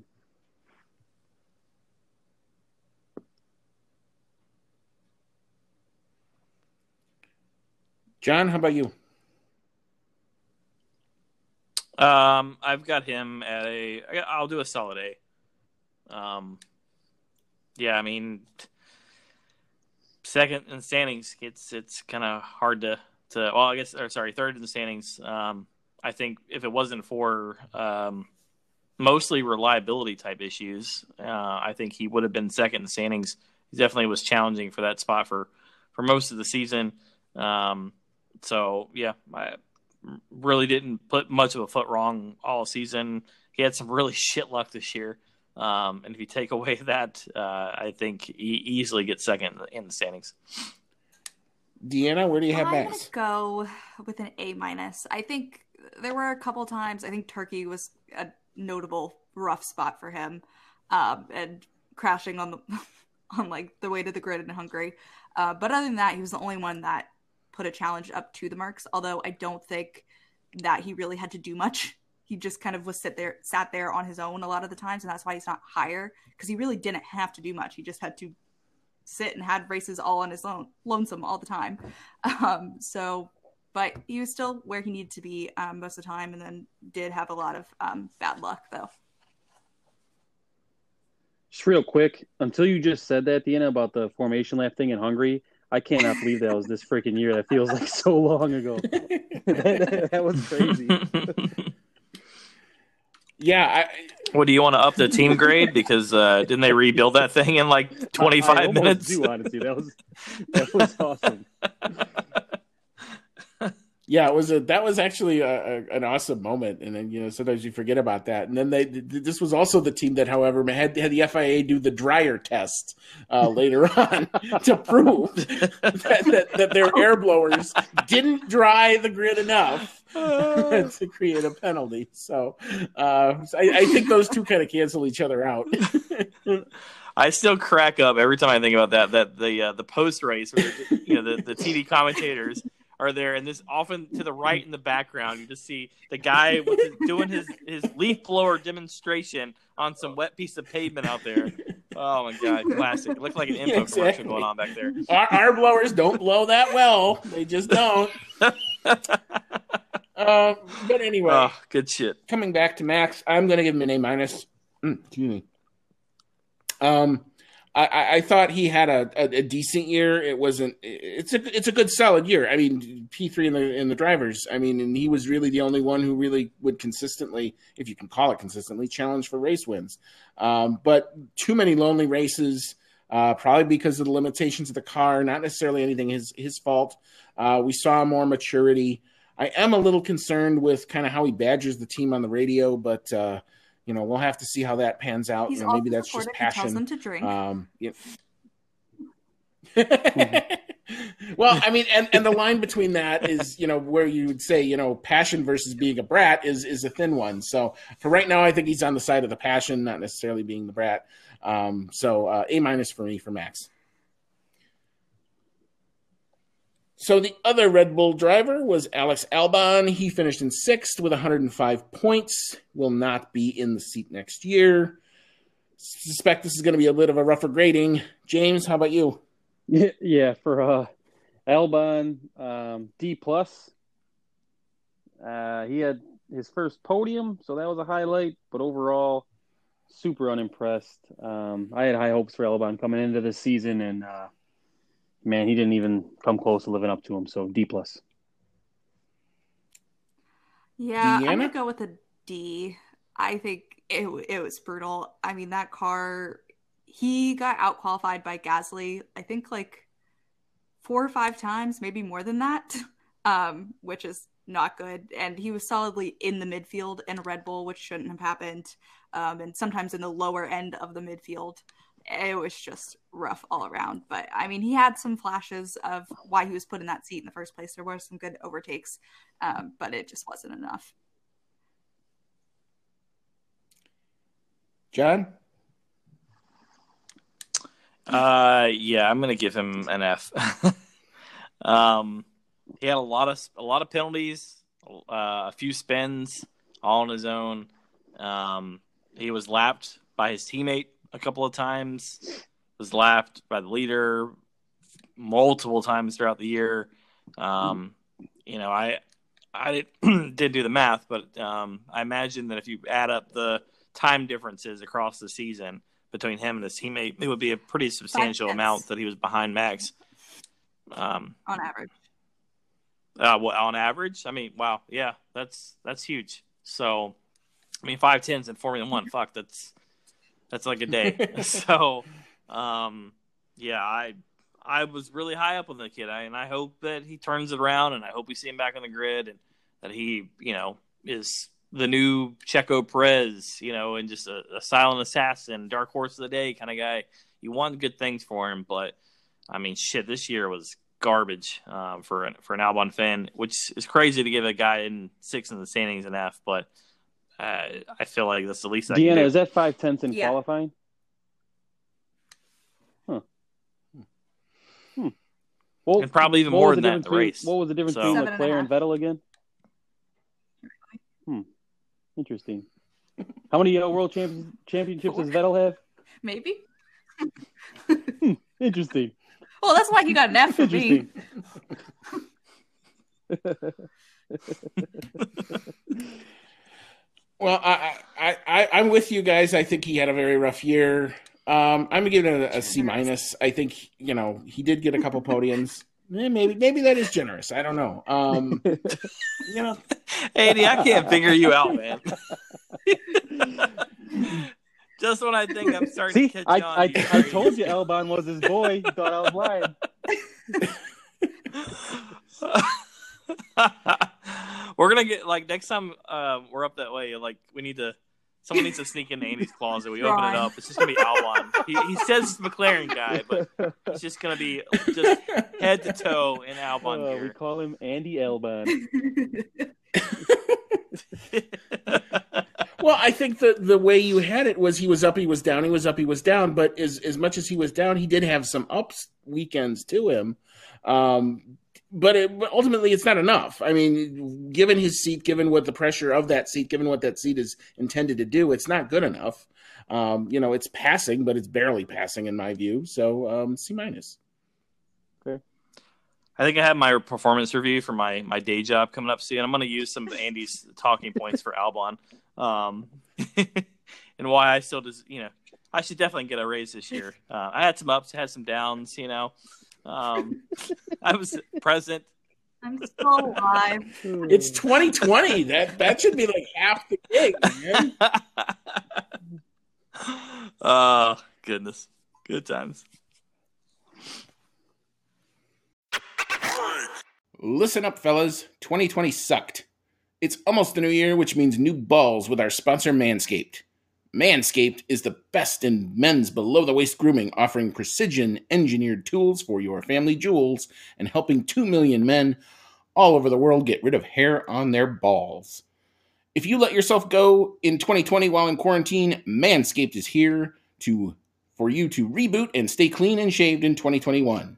John, how about you? I've got him at I'll do a solid A. Yeah, I mean, second in standings, it's kind of hard to third in the standings. I think if it wasn't for mostly reliability type issues. I think he would have been second in the standings. He definitely was challenging for that spot for most of the season. So yeah, I really didn't put much of a foot wrong all season. He had some really shit luck this year. And if you take away that, I think he easily gets second in the standings. Deanna, where do you have I'm going Max? to go with an A-. I think there were a couple times, I think Turkey was a notable rough spot for him, and crashing on the on like the way to the grid in Hungary. But other than that, he was the only one that put a challenge up to the marks, although I don't think that he really had to do much. He just kind of was sat there on his own a lot of the times, and that's why he's not higher, because he really didn't have to do much. He just had to sit and had races all on his own, lonesome all the time. But he was still where he needed to be most of the time, and then did have a lot of bad luck, though. Just real quick, until you just said that, Deanna, about the formation lap thing in Hungary, I cannot believe that was this freaking year. That feels like so long ago. that was crazy. Yeah. What, do you want to up the team grade? Because didn't they rebuild that thing in like 25 minutes? I do, honestly. That was awesome. Yeah, that was actually an awesome moment, and then sometimes you forget about that. And then this was also the team that, however, had the FIA do the dryer test later on to prove that their air blowers didn't dry the grid enough to create a penalty. So I think those two kind of cancel each other out. I still crack up every time I think about that the post race, where the TV commentators are there, and this often to the right in the background, you just see the guy doing his leaf blower demonstration on some wet piece of pavement out there. Oh my god, classic! It looked like an info commercial going on back there. Our blowers don't blow that well; they just don't. But anyway, good shit. Coming back to Max, I'm going to give him an A-. Excuse me. I thought he had a decent year. It's a good solid year. I mean, P3 in the drivers. I mean, and he was really the only one who really would consistently, if you can call it consistently, challenge for race wins. But too many lonely races, probably because of the limitations of the car, not necessarily anything his fault. We saw more maturity. I am a little concerned with kind of how he badgers the team on the radio, but we'll have to see how that pans out. Maybe that's just passion. He tells them to drink. Well, I mean, and the line between that is, where you would say, passion versus being a brat is a thin one. So for right now, I think he's on the side of the passion, not necessarily being the brat. So A- for me for Max. So the other Red Bull driver was Alex Albon. He finished in 6th with 105 points. Will not be in the seat next year. Suspect this is going to be a bit of a rougher grading. James, how about you? Yeah, for Albon, D+. He had his first podium, so that was a highlight. But overall, super unimpressed. I had high hopes for Albon coming into this season, and man, he didn't even come close to living up to him. So D+. Yeah, Deanna? I'm gonna go with a D. I think it was brutal. I mean, that car, he got out qualified by Gasly, I think like 4 or 5 times, maybe more than that, which is not good. And he was solidly in the midfield in a Red Bull, which shouldn't have happened. And sometimes in the lower end of the midfield. It was just rough all around. But, I mean, he had some flashes of why he was put in that seat in the first place. There were some good overtakes, but it just wasn't enough. John? Yeah, I'm going to give him an F. He had a lot of penalties, a few spins, all on his own. He was lapped by his teammate a couple of times, was lapped by the leader multiple times throughout the year. I didn't do the math, but I imagine that if you add up the time differences across the season between him and his teammate, it would be a pretty substantial amount that he was behind Max. On average. On average? I mean, wow, yeah, that's huge. So, I mean, 5.10s in Formula One. Fuck, that's like a day. So, yeah, I was really high up on the kid, and I hope that he turns it around, and I hope we see him back on the grid, and that he, is the new Checo Perez, and just a silent assassin, dark horse of the day kind of guy. You want good things for him, but I mean, shit, this year was garbage for an Albon fan, which is crazy to give a guy in 6th in the standings an F, but I feel like that's the least I can Deanna, do. is that 5.10 in Yeah. qualifying? Well, And probably even more than that in the race. What was the difference So- between 7.5. Leclerc and Vettel again? Interesting. How many world championships does Vettel have? Maybe. Interesting. Well, that's why you got an F for me. Interesting. Well, I'm with you guys. I think he had a very rough year. I'm gonna give it a C minus. I think he did get a couple podiums. Maybe that is generous. I don't know. Andy, I can't figure you out, man. Just when I think I'm starting See, to catch on. I told you Albon was his boy. You thought I was lying. We're gonna get next time we're up that way. Someone needs to sneak into Andy's closet. We open it up. It's just gonna be Albon. He says McLaren guy, but it's just gonna be just head to toe in Albon We gear. call him Andy Albon. Well, I think the way you had it was he was up, he was down, he was up, he was down. But as much as he was down, he did have some ups weekends to him. But ultimately, it's not enough. I mean, given his seat, given what the pressure of that seat, given what that seat is intended to do, it's not good enough. It's passing, but it's barely passing in my view. So C minus. I think I have my performance review for my day job coming up soon. I'm going to use some of Andy's talking points for Albon, and why I still just, I should definitely get a raise this year. I had some ups, had some downs. I was present. I'm still alive. It's 2020. That should be like half the gig, man. Oh, goodness. Good times. Listen up, fellas. 2020 sucked. It's almost the new year, which means new balls with our sponsor, Manscaped. Manscaped is the best in men's below-the-waist grooming, offering precision-engineered tools for your family jewels and helping 2 million men all over the world get rid of hair on their balls. If you let yourself go in 2020 while in quarantine, Manscaped is here for you to reboot and stay clean and shaved in 2021.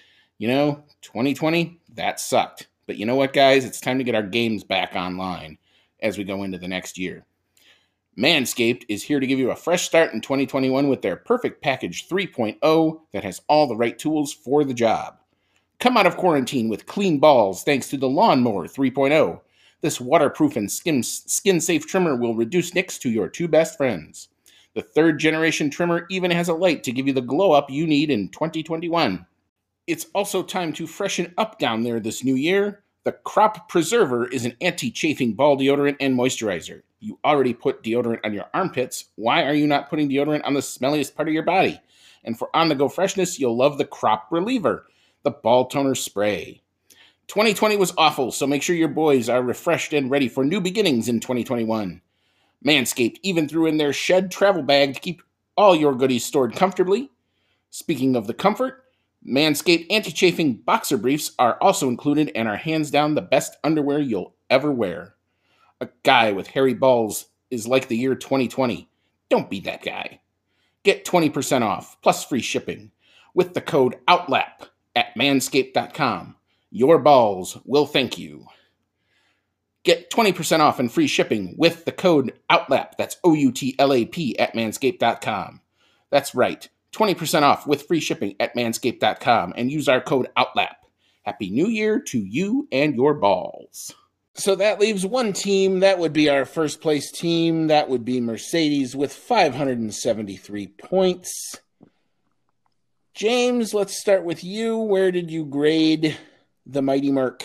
2020, that sucked. But you know what, guys? It's time to get our games back online as we go into the next year. Manscaped is here to give you a fresh start in 2021 with their Perfect Package 3.0 that has all the right tools for the job. Come out of quarantine with clean balls thanks to the Lawnmower 3.0. This waterproof and skin-safe trimmer will reduce nicks to your two best friends. The third-generation trimmer even has a light to give you the glow-up you need in 2021. It's also time to freshen up down there this new year. The Crop Preserver is an anti-chafing ball deodorant and moisturizer. You already put deodorant on your armpits. Why are you not putting deodorant on the smelliest part of your body? And for on-the-go freshness, you'll love the Crop Reliever, the ball toner spray. 2020 was awful, so make sure your boys are refreshed and ready for new beginnings in 2021. Manscaped even threw in their shed travel bag to keep all your goodies stored comfortably. Speaking of the comfort, Manscaped anti-chafing boxer briefs are also included and are hands down the best underwear you'll ever wear. A guy with hairy balls is like the year 2020. Don't be that guy. Get 20% off plus free shipping with the code OUTLAP at manscaped.com. Your balls will thank you. Get 20% off and free shipping with the code OUTLAP. That's OUTLAP at manscaped.com. That's right. 20% off with free shipping at manscaped.com and use our code OUTLAP. Happy New Year to you and your balls. So that leaves one team. That would be our first place team. That would be Mercedes with 573 points. James, let's start with you. Where did you grade the Mighty Merc?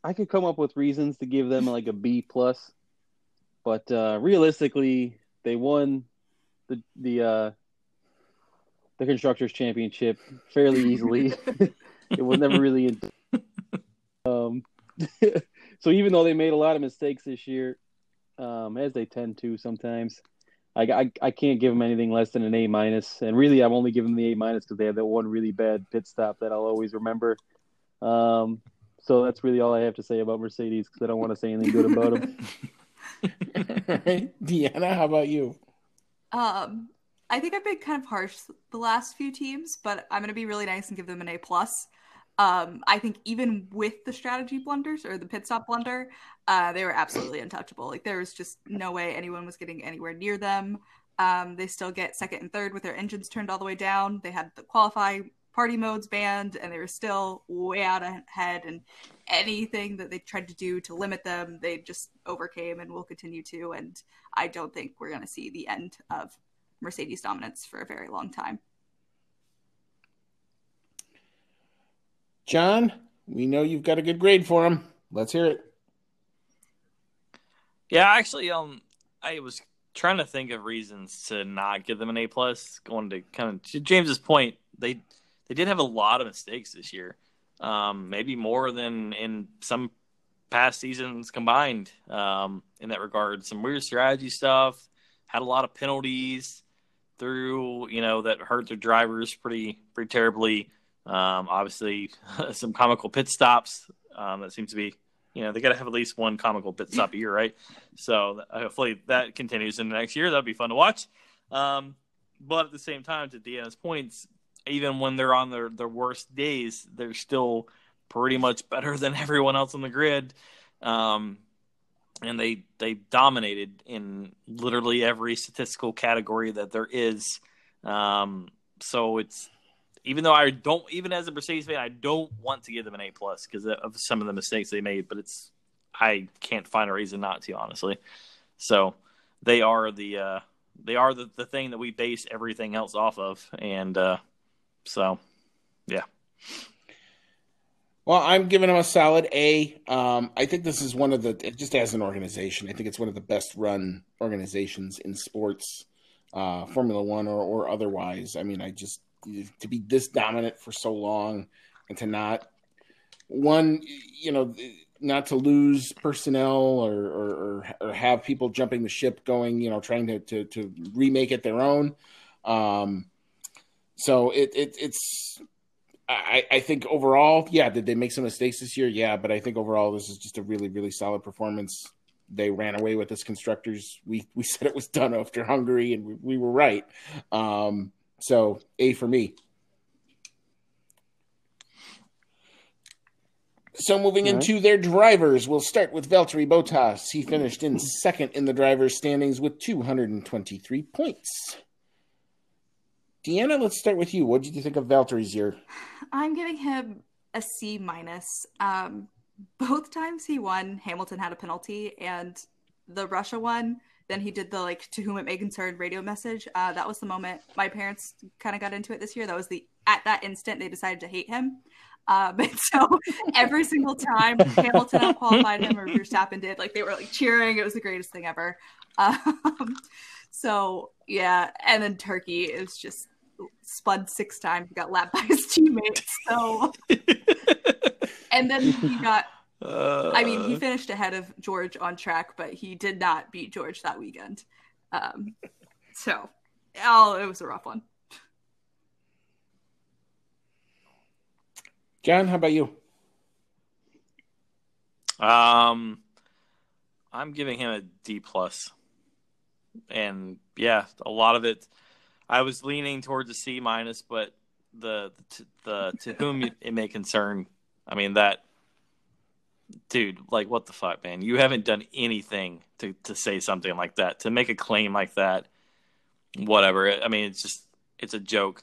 I could come up with reasons to give them like a B plus, but realistically, they won the Constructors Championship fairly easily. It was never really so even though they made a lot of mistakes this year, as they tend to sometimes, I can't give them anything less than an A minus. And really, I'm only giving them the A minus because they had that one really bad pit stop that I'll always remember. So that's really all I have to say about Mercedes because I don't want to say anything good about them. Deanna, how about you? I think I've been kind of harsh the last few teams, but I'm going to be really nice and give them an A plus. I think even with the strategy blunders or the pit stop blunder, they were absolutely untouchable. Like there was just no way anyone was getting anywhere near them. They still get second and third with their engines turned all the way down. They had the qualify party modes banned, and they were still way out ahead. And anything that they tried to do to limit them, they just overcame and will continue to. And I don't think we're going to see the end of Mercedes dominance for a very long time. John, we know you've got a good grade for him. Let's hear it. Yeah, actually, I was trying to think of reasons to not give them an A plus. Going to kind of to James's point, they did have a lot of mistakes this year, maybe more than in some past seasons combined. In that regard, some weird strategy stuff, had a lot of penalties through, that hurt their drivers pretty terribly. Obviously, some comical pit stops. That seems to be, they got to have at least one comical pit stop a year, right? So hopefully that continues in the next year. That'll be fun to watch. But at the same time, to Deanna's points, even when they're on their worst days, they're still pretty much better than everyone else on the grid. And they dominated in literally every statistical category that there is. So it's, even though I don't, even as a Mercedes fan, I don't want to give them an A plus because of some of the mistakes they made, but I can't find a reason not to, honestly. So they are the thing that we base everything else off of. And, so, yeah. Well, I'm giving them a solid A. I think this is one of just as an organization, I think it's one of the best run organizations in sports, Formula One or otherwise. I mean, to be this dominant for so long and to not to lose personnel or have people jumping the ship going, trying to remake it their own. So it's I think overall, yeah, did they make some mistakes this year? Yeah, but I think overall this is just a really, really solid performance. They ran away with this constructors. We said it was done after Hungary, and we were right. So A for me. So moving into their drivers, we'll start with Valtteri Bottas. He finished in second in the drivers' standings with 223 points. Deanna, let's start with you. What did you think of Valtteri's year? I'm giving him a C minus. Both times he won, Hamilton had a penalty, and the Russia one, then he did the to whom it may concern radio message. That was the moment my parents kind of got into it this year. That was at that instant they decided to hate him. And so every single time Hamilton qualified him or Verstappen did, they were cheering. It was the greatest thing ever. So yeah, and then Turkey is just spun 6 times, got lapped by his teammates. So, and then he got. He finished ahead of George on track, but he did not beat George that weekend. So, it was a rough one. John, how about you? I'm giving him a D plus, and yeah, a lot of it. I was leaning towards a C minus, but the to whom it may concern. I mean that. Dude, what the fuck, man? You haven't done anything to say something like that, to make a claim like that. Whatever. I mean, it's a joke.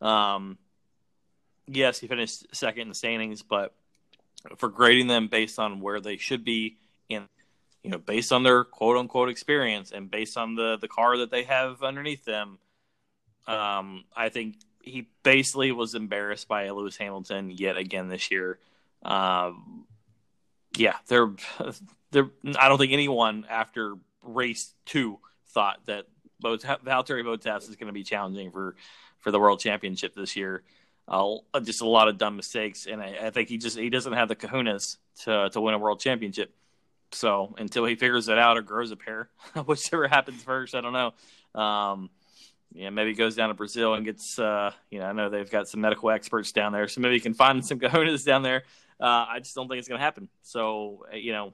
Yes, he finished second in the standings, but for grading them based on where they should be in, based on their quote unquote experience and based on the car that they have underneath them, I think he basically was embarrassed by Lewis Hamilton yet again this year. Yeah, they're. I don't think anyone after race 2 thought that Valtteri Bottas is going to be challenging for the World Championship this year. Just a lot of dumb mistakes, and I think he doesn't have the kahunas to win a World Championship. So until he figures it out or grows a pair, whichever happens first, I don't know. Maybe he goes down to Brazil and gets, I know they've got some medical experts down there, so maybe he can find some kahunas down there. I just don't think it's going to happen. So,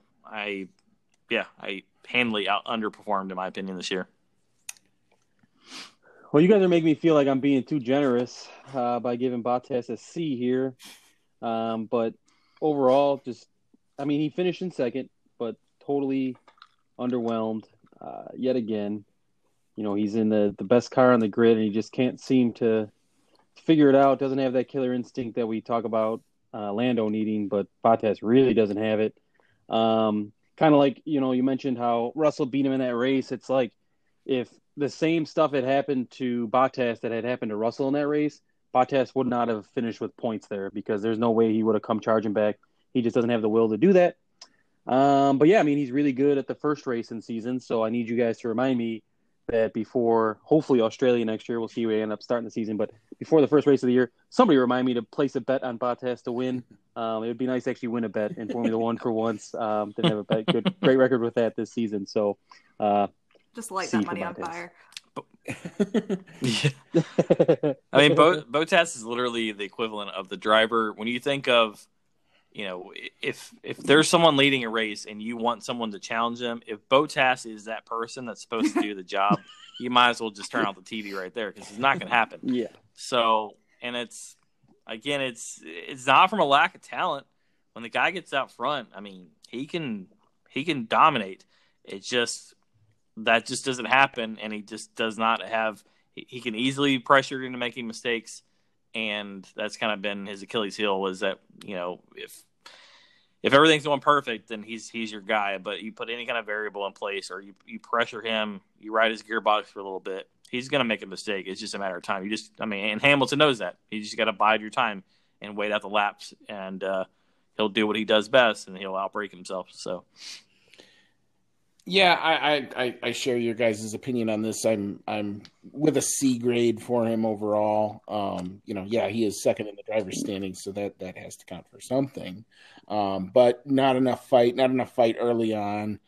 Handley underperformed in my opinion this year. Well, you guys are making me feel like I'm being too generous by giving Bottas a C here. But overall, he finished in second, but totally underwhelmed yet again. He's in the best car on the grid, and he just can't seem to figure it out. Doesn't have that killer instinct that we talk about Lando needing, but Bottas really doesn't have it. Kind of like, you mentioned how Russell beat him in that race. It's like if the same stuff had happened to Bottas that had happened to Russell in that race, Bottas would not have finished with points there because there's no way he would have come charging back. He just doesn't have the will to do that. But yeah, he's really good at the first race in season, so I need you guys to remind me that before, hopefully Australia next year, we'll see where we end up starting the season, but before the first race of the year, somebody remind me to place a bet on Bottas to win. It would be nice to actually win a bet in Formula One for once. Didn't have a great record with that this season, so just light that money on fire. Bottas is literally the equivalent of the driver. When you think of, if there's someone leading a race and you want someone to challenge them, if Bottas is that person that's supposed to do the job, you might as well just turn off the TV right there because it's not going to happen. Yeah. So, and it's not from a lack of talent. When the guy gets out front, he can dominate. It's just that just doesn't happen, and he just does not have. He can easily be pressured into making mistakes. And that's kind of been his Achilles heel was that, if everything's going perfect, then he's your guy. But you put any kind of variable in place or you pressure him, you ride his gearbox for a little bit, he's going to make a mistake. It's just a matter of time. And Hamilton knows that. You just got to bide your time and wait out the laps. And he'll do what he does best, and he'll outbreak himself. So. Yeah, I share your guys' opinion on this. I'm with a C grade for him overall. He is second in the driver's standings, so that has to count for something. But not enough fight early on.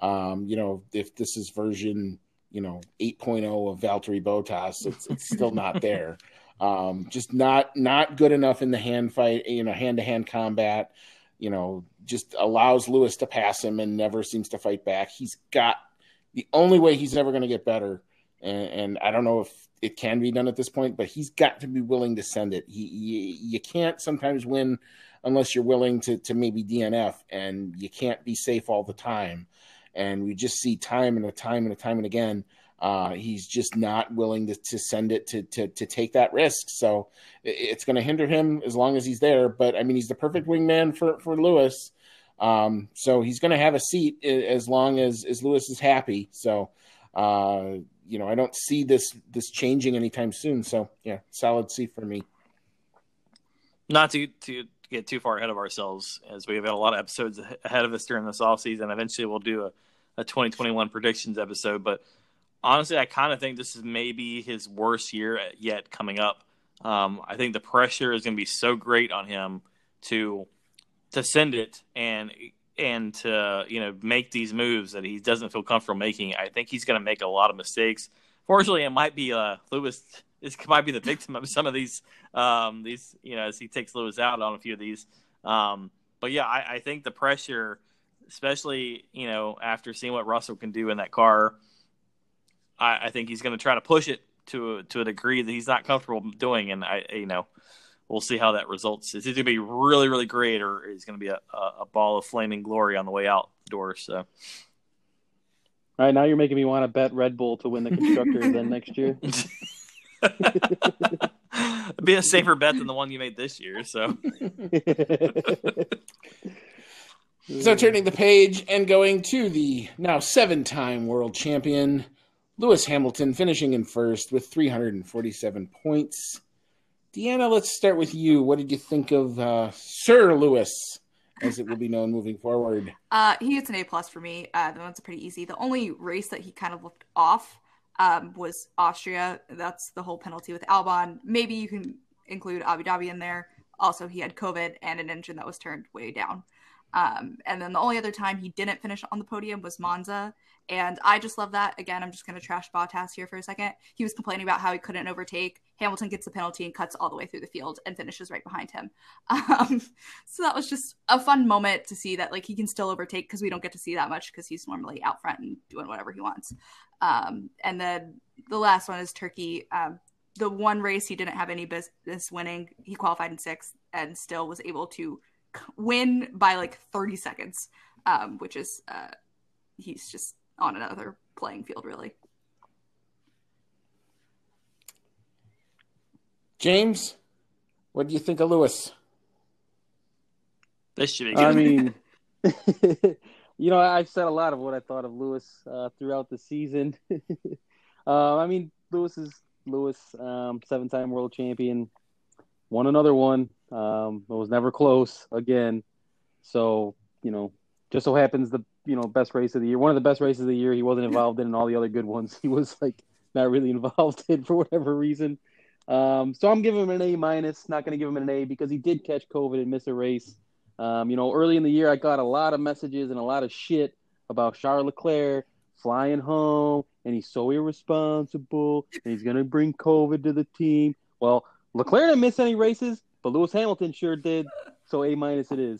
If this is version 8.0 of Valtteri Bottas, it's still not there. Just not good enough in the hand fight, hand-to-hand combat. Just allows Lewis to pass him and never seems to fight back. He's got the only way he's ever going to get better. And I don't know if it can be done at this point, but he's got to be willing to send it. You can't sometimes win unless you're willing to maybe DNF, and you can't be safe all the time. And we just see time and again, he's just not willing to send it to take that risk. So it's going to hinder him as long as he's there. But he's the perfect wingman for Lewis. So he's going to have a seat as long as Lewis is happy. So, I don't see this changing anytime soon. So yeah, solid C for me. Not to get too far ahead of ourselves, as we have got a lot of episodes ahead of us during this off season. Eventually we'll do a 2021 predictions episode, but honestly, I kind of think this is maybe his worst year yet coming up. I think the pressure is going to be so great on him to send it and to make these moves that he doesn't feel comfortable making. I think he's going to make a lot of mistakes. Fortunately, it might be Lewis. This might be the victim of some of these as he takes Lewis out on a few of these. But yeah, I think the pressure, especially after seeing what Russell can do in that car. I think he's going to try to push it to a degree that he's not comfortable doing, and we'll see how that results. It's either going to be really, really great, or it's going to be a ball of flaming glory on the way out the door. So, all right, now you're making me want to bet Red Bull to win the constructors then next year. It'd be a safer bet than the one you made this year. So, turning the page and going to the now 7-time world champion Lewis Hamilton, finishing in first with 347 points. Deanna, let's start with you. What did you think of Sir Lewis as it will be known moving forward. He gets an A+ for me. That one's pretty easy. The only race that he kind of looked off was Austria. That's the whole penalty with Albon. Maybe you can include Abu Dhabi in there. Also, he had COVID and an engine that was turned way down. And then the only other time he didn't finish on the podium was Monza. And I just love that. Again, I'm just going to trash Bottas here for a second. He was complaining about how he couldn't overtake. Hamilton gets the penalty and cuts all the way through the field and finishes right behind him. So that was just a fun moment to see that, like, he can still overtake, because we don't get to see that much because he's normally out front and doing whatever he wants. And then the last one is Turkey. The one race he didn't have any business winning, he qualified in 6th and still was able to win by like 30 seconds, which is he's just on another playing field, really. James, what do you think of Lewis? This should be good. I mean, I've said a lot of what I thought of Lewis throughout the season. I mean, Lewis, 7-time world champion, won another one. It was never close again. So, just so happens the best race of the year, one of the best races of the year, he wasn't involved in, and all the other good ones he was like not really involved in for whatever reason. So I'm giving him an A-. Not going to give him an A because he did catch COVID and miss a race. Early in the year I got a lot of messages and a lot of shit about Charles Leclerc flying home, and he's so irresponsible, and he's going to bring COVID to the team. Well, Leclerc didn't miss any races, but Lewis Hamilton sure did. So A- it is.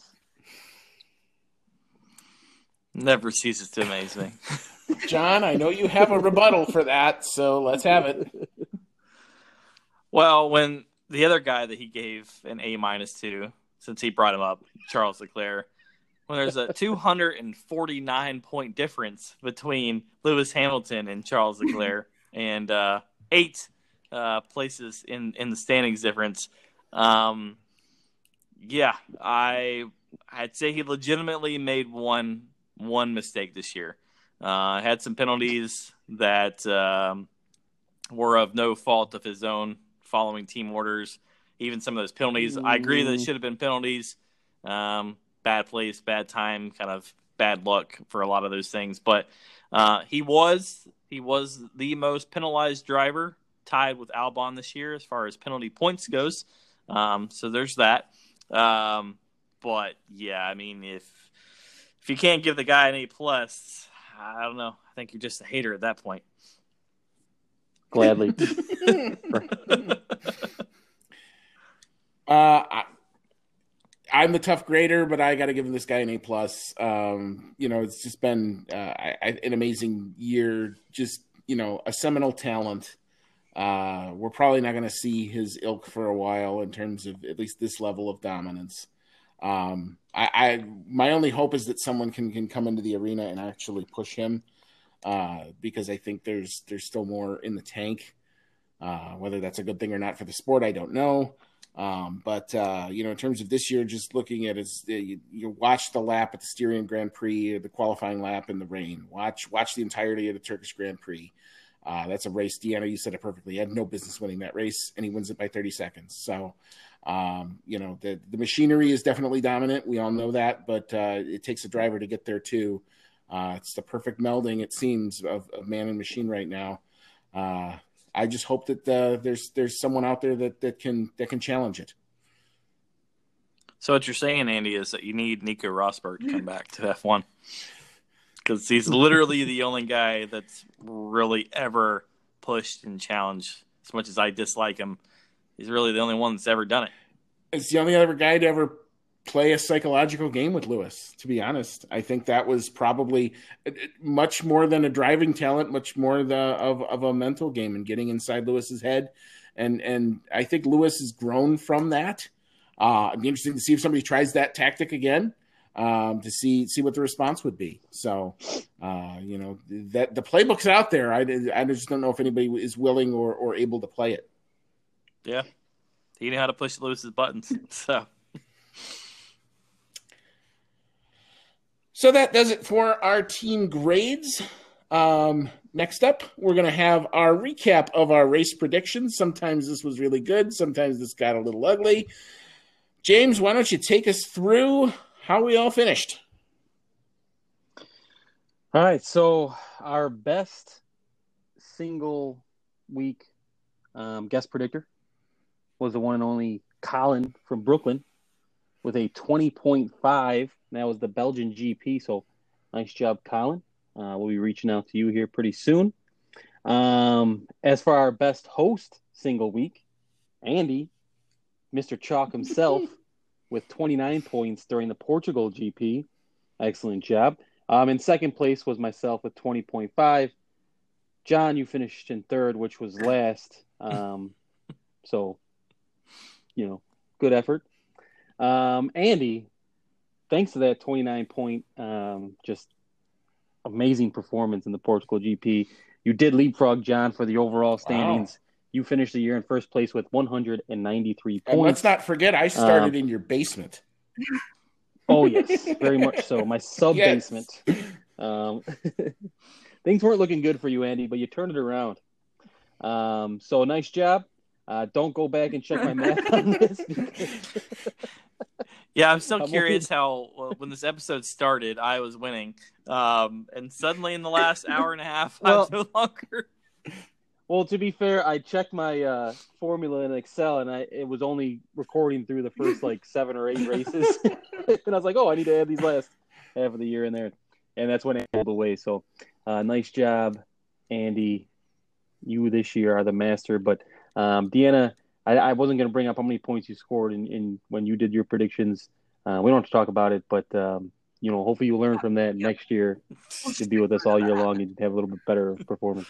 Never ceases to amaze me. John, I know you have a rebuttal for that, so let's have it. Well, when the other guy that he gave an A- to, since he brought him up, Charles Leclerc, when there's a 249-point difference between Lewis Hamilton and Charles Leclerc, and 8 places in the standings difference, I'd say he legitimately made one mistake this year. Had some penalties that were of no fault of his own, following team orders. Even some of those penalties, I agree that it should have been penalties. Bad place, bad time, kind of bad luck for a lot of those things. But he was the most penalized driver, tied with Albon this year as far as penalty points goes. So there's that. But yeah, I mean, if you can't give the guy an A+, I don't know. I think you're just a hater at that point. Gladly. I'm the tough grader, but I got to give this guy an A+. It's just been an amazing year. Just, a seminal talent. We're probably not going to see his ilk for a while in terms of at least this level of dominance. My only hope is that someone can come into the arena and actually push him, because I think there's still more in the tank. Whether that's a good thing or not for the sport, I don't know. But in terms of this year, just looking at it, you watch the lap at the Styrian Grand Prix, the qualifying lap in the rain. Watch the entirety of the Turkish Grand Prix. That's a race, Deanna, you said it perfectly. He had no business winning that race, and he wins it by 30 seconds. So, the machinery is definitely dominant. We all know that, but it takes a driver to get there too. It's the perfect melding, it seems, of man and machine right now. I just hope that there's someone out there that can challenge it. So what you're saying, Andy, is that you need Nico Rosberg to come back to F1, because he's literally the only guy that's really ever pushed and challenged. As much as I dislike him, he's really the only one that's ever done it. It's the only other guy to ever play a psychological game with Lewis, to be honest. I think that was probably much more than a driving talent, much more of a mental game and getting inside Lewis's head. And I think Lewis has grown from that. It'd be interesting to see if somebody tries that tactic again, to see what the response would be. So, that the playbook's out there. I just don't know if anybody is willing or able to play it. Yeah. He knew how to push Lewis's buttons. So that does it for our team grades. Next up, we're going to have our recap of our race predictions. Sometimes this was really good. Sometimes this got a little ugly. James, why don't you take us through how we all finished. All right, so our best single week guest predictor was the one and only Colin from Brooklyn with a 20.5. That was the Belgian GP, so nice job, Colin. We'll be reaching out to you here pretty soon. As for our best host single week, Andy, Mr. Chalk himself, with 29 points during the Portugal GP. Excellent job. In second place was myself with 20.5. John, you finished in third, which was last. So, good effort. Andy, thanks to that 29-point, just amazing performance in the Portugal GP, you did leapfrog John for the overall standings. Wow. You finished the year in first place with 193 points. And let's not forget, I started in your basement. Oh, yes, very much so. My sub-basement. Yes. Things weren't looking good for you, Andy, but you turned it around. So nice job. Don't go back and check my math on this. Yeah, I'm still curious how, when this episode started, I was winning. And suddenly in the last hour and a half, I'm no longer. Well, to be fair, I checked my formula in Excel, and it was only recording through the first, 7 or 8 races. And I was like, I need to add these last half of the year in there. And that's when it pulled away. So nice job, Andy. You this year are the master. But, Deanna, I wasn't going to bring up how many points you scored in when you did your predictions. We don't have to talk about it, but, hopefully you learn from that next year. You should be with us all year long and have a little bit better performance.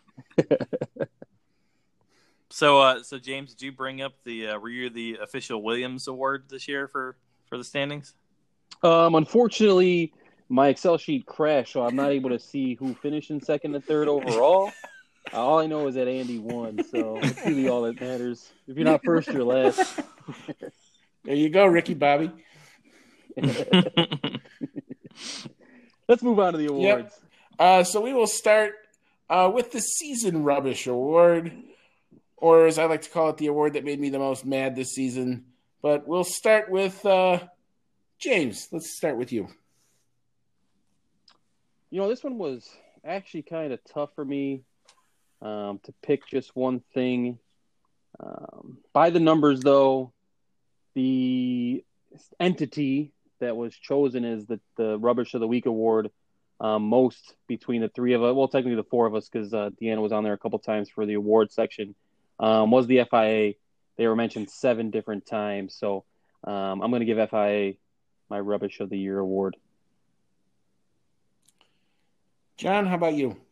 So James, did you bring up were you the official Williams Award this year for the standings? Unfortunately, my Excel sheet crashed, so I'm not able to see who finished in second and third overall. All I know is that Andy won, so it's really all that matters. If you're not first, you're last. There you go, Ricky Bobby. Let's move on to the awards. Yep. So we will start with the Season Rubbish Award, or as I like to call it, the award that made me the most mad this season. But we'll start with James. Let's start with you. This one was actually kind of tough for me to pick just one thing. By the numbers, though, the entity that was chosen as the Rubbish of the Week award most between the three of us, well, technically the four of us, because Deanna was on there a couple times for the award section, was the FIA. They were mentioned 7 different times. So I'm going to give FIA my Rubbish of the Year award. John, how about you?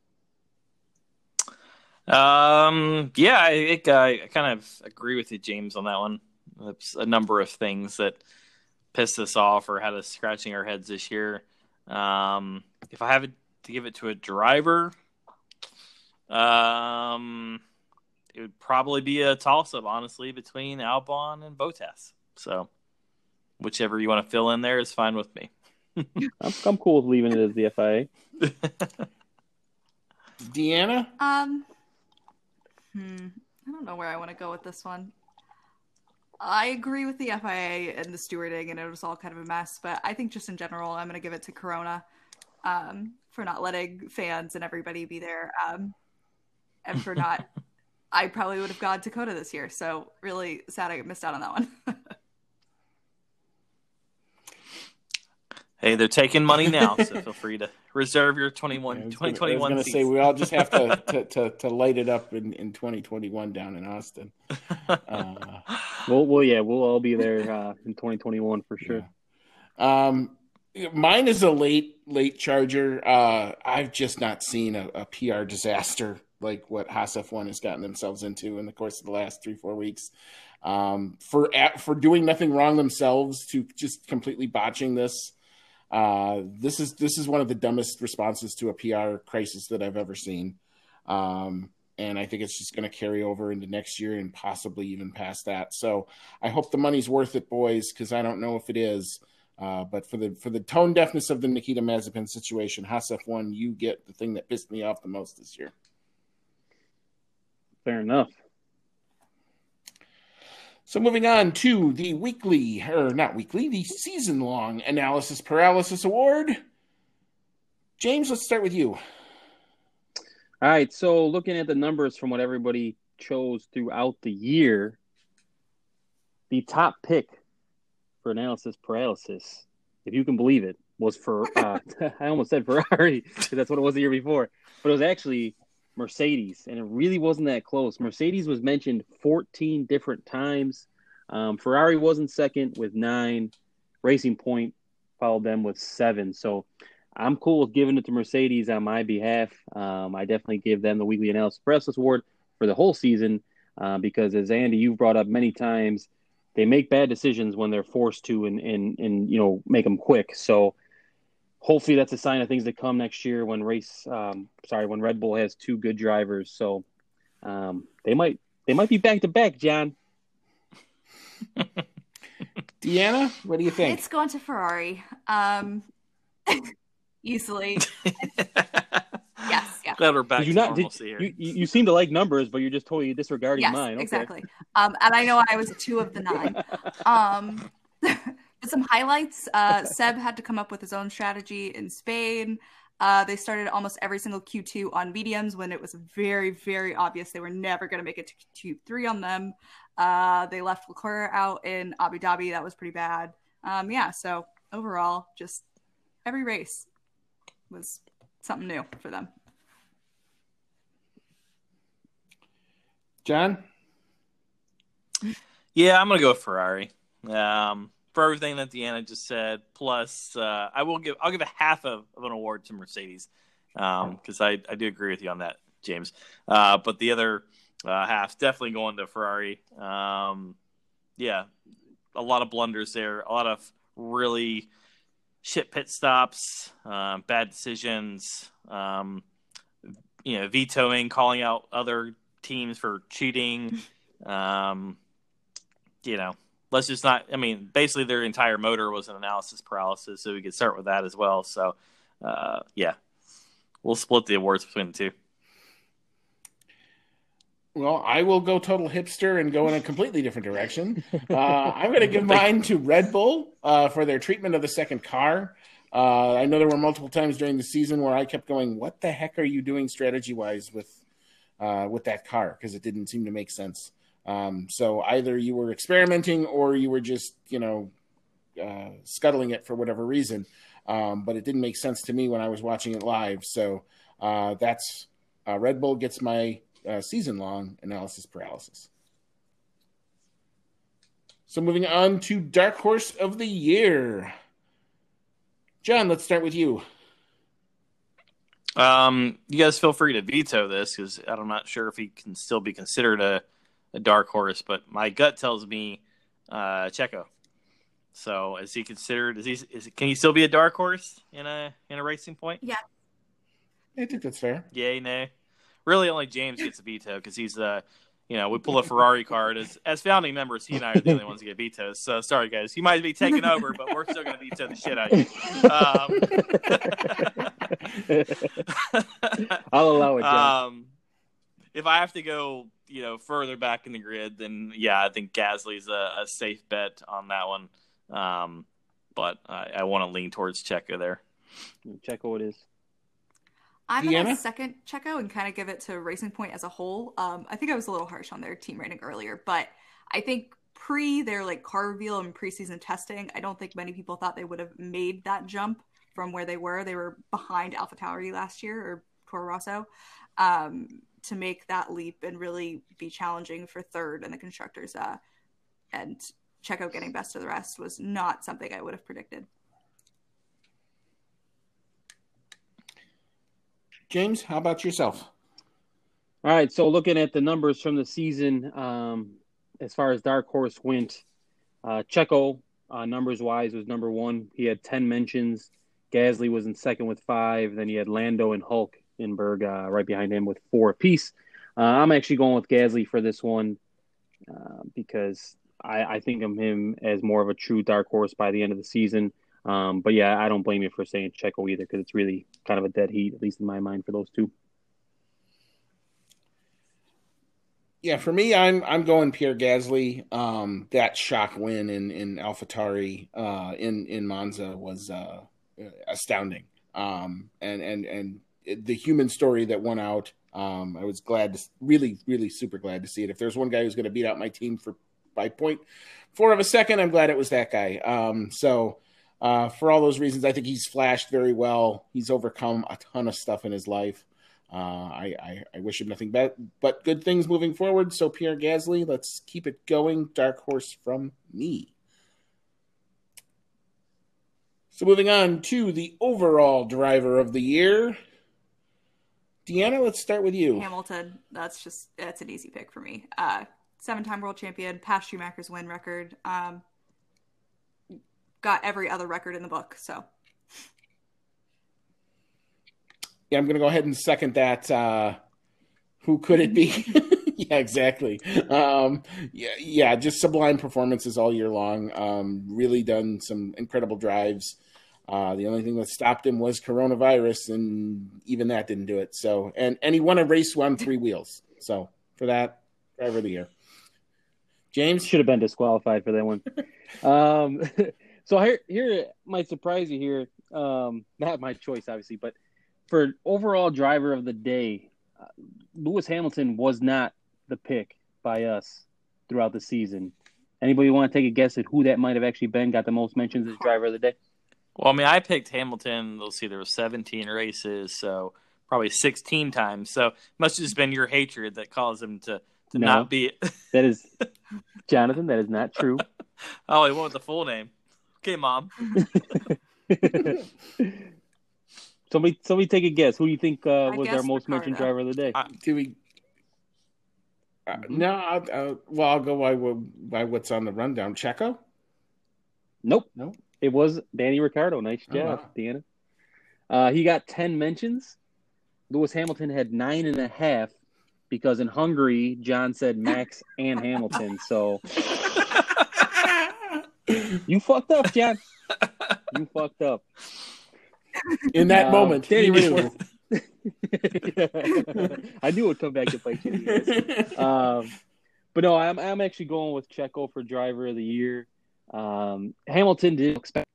Yeah, I kind of agree with you, James, on that one. It's a number of things that pissed us off or had us scratching our heads this year. If I have to give it to a driver, it would probably be a toss-up, honestly, between Albon and Bottas. So whichever you want to fill in there is fine with me. I'm cool with leaving it as the FIA. Deanna? I don't know where I want to go with this one. I agree with the FIA and the stewarding, and it was all kind of a mess. But I think just in general, I'm going to give it to Corona for not letting fans and everybody be there, and for not. I probably would have gone to Dakota this year, so really sad I missed out on that one. Hey, they're taking money now, so feel free to reserve your 2021 I was going to say, we all just have to light it up in 2021 down in Austin. We'll all be there in 2021 for sure. Yeah. Mine is a late charger. I've just not seen a PR disaster like what Haas F1 has gotten themselves into in the course of the last 3-4 weeks. For doing nothing wrong themselves to just completely botching this. This is one of the dumbest responses to a PR crisis that I've ever seen. And I think it's just going to carry over into next year and possibly even past that. So I hope the money's worth it, boys, because I don't know if it is. But for the tone deafness of the Nikita Mazepin situation, Haas F1, you get the thing that pissed me off the most this year. Fair enough. So moving on to the the season-long Analysis Paralysis Award. James, let's start with you. All right, so looking at the numbers from what everybody chose throughout the year, the top pick for Analysis Paralysis, if you can believe it, was for I almost said Ferrari because that's what it was the year before, but it was actually Mercedes, and it really wasn't that close. Mercedes was mentioned 14 different times. Ferrari was in second with 9. Racing Point followed them with 7. So I'm cool with giving it to Mercedes on my behalf. I definitely give them the Weekly Analysis Paralysis Award for the whole season because, as Andy, you've brought up many times, they make bad decisions when they're forced to and make them quick. So hopefully that's a sign of things to come next year when when Red Bull has 2 good drivers. So they might be back to back, John. Deanna, what do you think? It's going to Ferrari. Easily. Yes. Glad we're back to normalcy here. You seem to like numbers, but you're just totally disregarding mine. Okay. Exactly. And I know I was 2 of the 9. Some highlights. Seb had to come up with his own strategy in Spain. They started almost every single Q2 on mediums when it was very, very obvious they were never going to make it to Q3 on them. They left Leclerc out in Abu Dhabi. That was pretty bad. So overall, just every race was something new for them. John? Yeah, I'm going to go with Ferrari. For everything that Deanna just said, plus I'll give a half of an award to Mercedes because I do agree with you on that, James. But the other half definitely going to Ferrari. A lot of blunders there, a lot of really shit pit stops, bad decisions, vetoing, calling out other teams for cheating. Let's just not. I mean, basically, their entire motor was an analysis paralysis, so we could start with that as well. So, we'll split the awards between the two. Well, I will go total hipster and go in a completely different direction. I'm going to give mine to Red Bull for their treatment of the second car. I know there were multiple times during the season where I kept going, "What the heck are you doing strategy-wise with that car?" Because it didn't seem to make sense. So either you were experimenting or you were just, scuttling it for whatever reason. But it didn't make sense to me when I was watching it live. So that's Red Bull gets my season-long analysis paralysis. So moving on to Dark Horse of the Year. John, let's start with you. You guys feel free to veto this because I'm not sure if he can still be considered a dark horse, but my gut tells me Checo. So is he considered? Can he still be a dark horse in a Racing Point? Yeah, I think that's fair. Yay, nay. Really, only James gets a veto because he's we pull a Ferrari card as founding members. He and I are the only ones that get vetoes. So sorry, guys. He might be taking over, but we're still going to veto the shit out of you. I'll allow it, John. If I have to go, further back in the grid, then I think Gasly's a safe bet on that one. But I want to lean towards Checo there. Checo it is. I'm going to second Checo and kind of give it to Racing Point as a whole. I think I was a little harsh on their team rating earlier, but I think their car reveal and preseason testing, I don't think many people thought they would have made that jump from where they were. They were behind AlphaTauri last year, or Toro Rosso. To make that leap and really be challenging for third in the constructors, and Checo getting best of the rest was not something I would have predicted. James, how about yourself? All right, so looking at the numbers from the season, as far as Dark Horse went, Checo, numbers-wise, was number 1. He had 10 mentions. Gasly was in second with 5. Then he had Lando and Hülkenberg right behind him with 4 apiece. I'm actually going with Gasly for this one because I think of him as more of a true dark horse by the end of the season. But I don't blame you for saying Checo either because it's really kind of a dead heat, at least in my mind, for those two. Yeah, for me, I'm going Pierre Gasly. That shock win in AlphaTauri in Monza was astounding. And the human story that won out. I was really super glad to see it. If there's one guy who's going to beat out my team by 0.4 of a second, I'm glad it was that guy. So for all those reasons, I think he's flashed very well. He's overcome a ton of stuff in his life. I wish him nothing but good things moving forward. So Pierre Gasly, let's keep it going. Dark horse from me. So moving on to the overall driver of the year. Deanna, let's start with you. Hamilton. That's an easy pick for me. 7-time world champion, past Schumacher's win record. Got every other record in the book. So. Yeah, I'm going to go ahead and second that. Who could it be? Yeah, exactly. Just sublime performances all year long. Really done some incredible drives. The only thing that stopped him was coronavirus, and even that didn't do it. So, and he won a race on 3 wheels. So, for that, driver of the year. James? Should have been disqualified for that one. So here might surprise you here. Not my choice, obviously, but for overall driver of the day, Lewis Hamilton was not the pick by us throughout the season. Anybody want to take a guess at who that might have actually been? Got the most mentions as driver of the day? Well, I mean, I picked Hamilton. Let's see, there were 17 races, so probably 16 times. So it must have just been your hatred that caused him to not be it. That is, Jonathan, that is not true. Oh, he went with the full name. Okay, Mom. Somebody take a guess. Who do you think was our most mentioned driver of the day? I'll go by what's on the rundown. Checo? Nope. It was Danny Ricciardo. Nice job, Deanna. He got 10 mentions. Lewis Hamilton had 9.5 because in Hungary, John said Max and Hamilton. So you fucked up, John. You fucked up. In that moment, Danny knew. I knew it would come back to bite you. But no, I'm actually going with Checo for driver of the year. Hamilton didn't expect.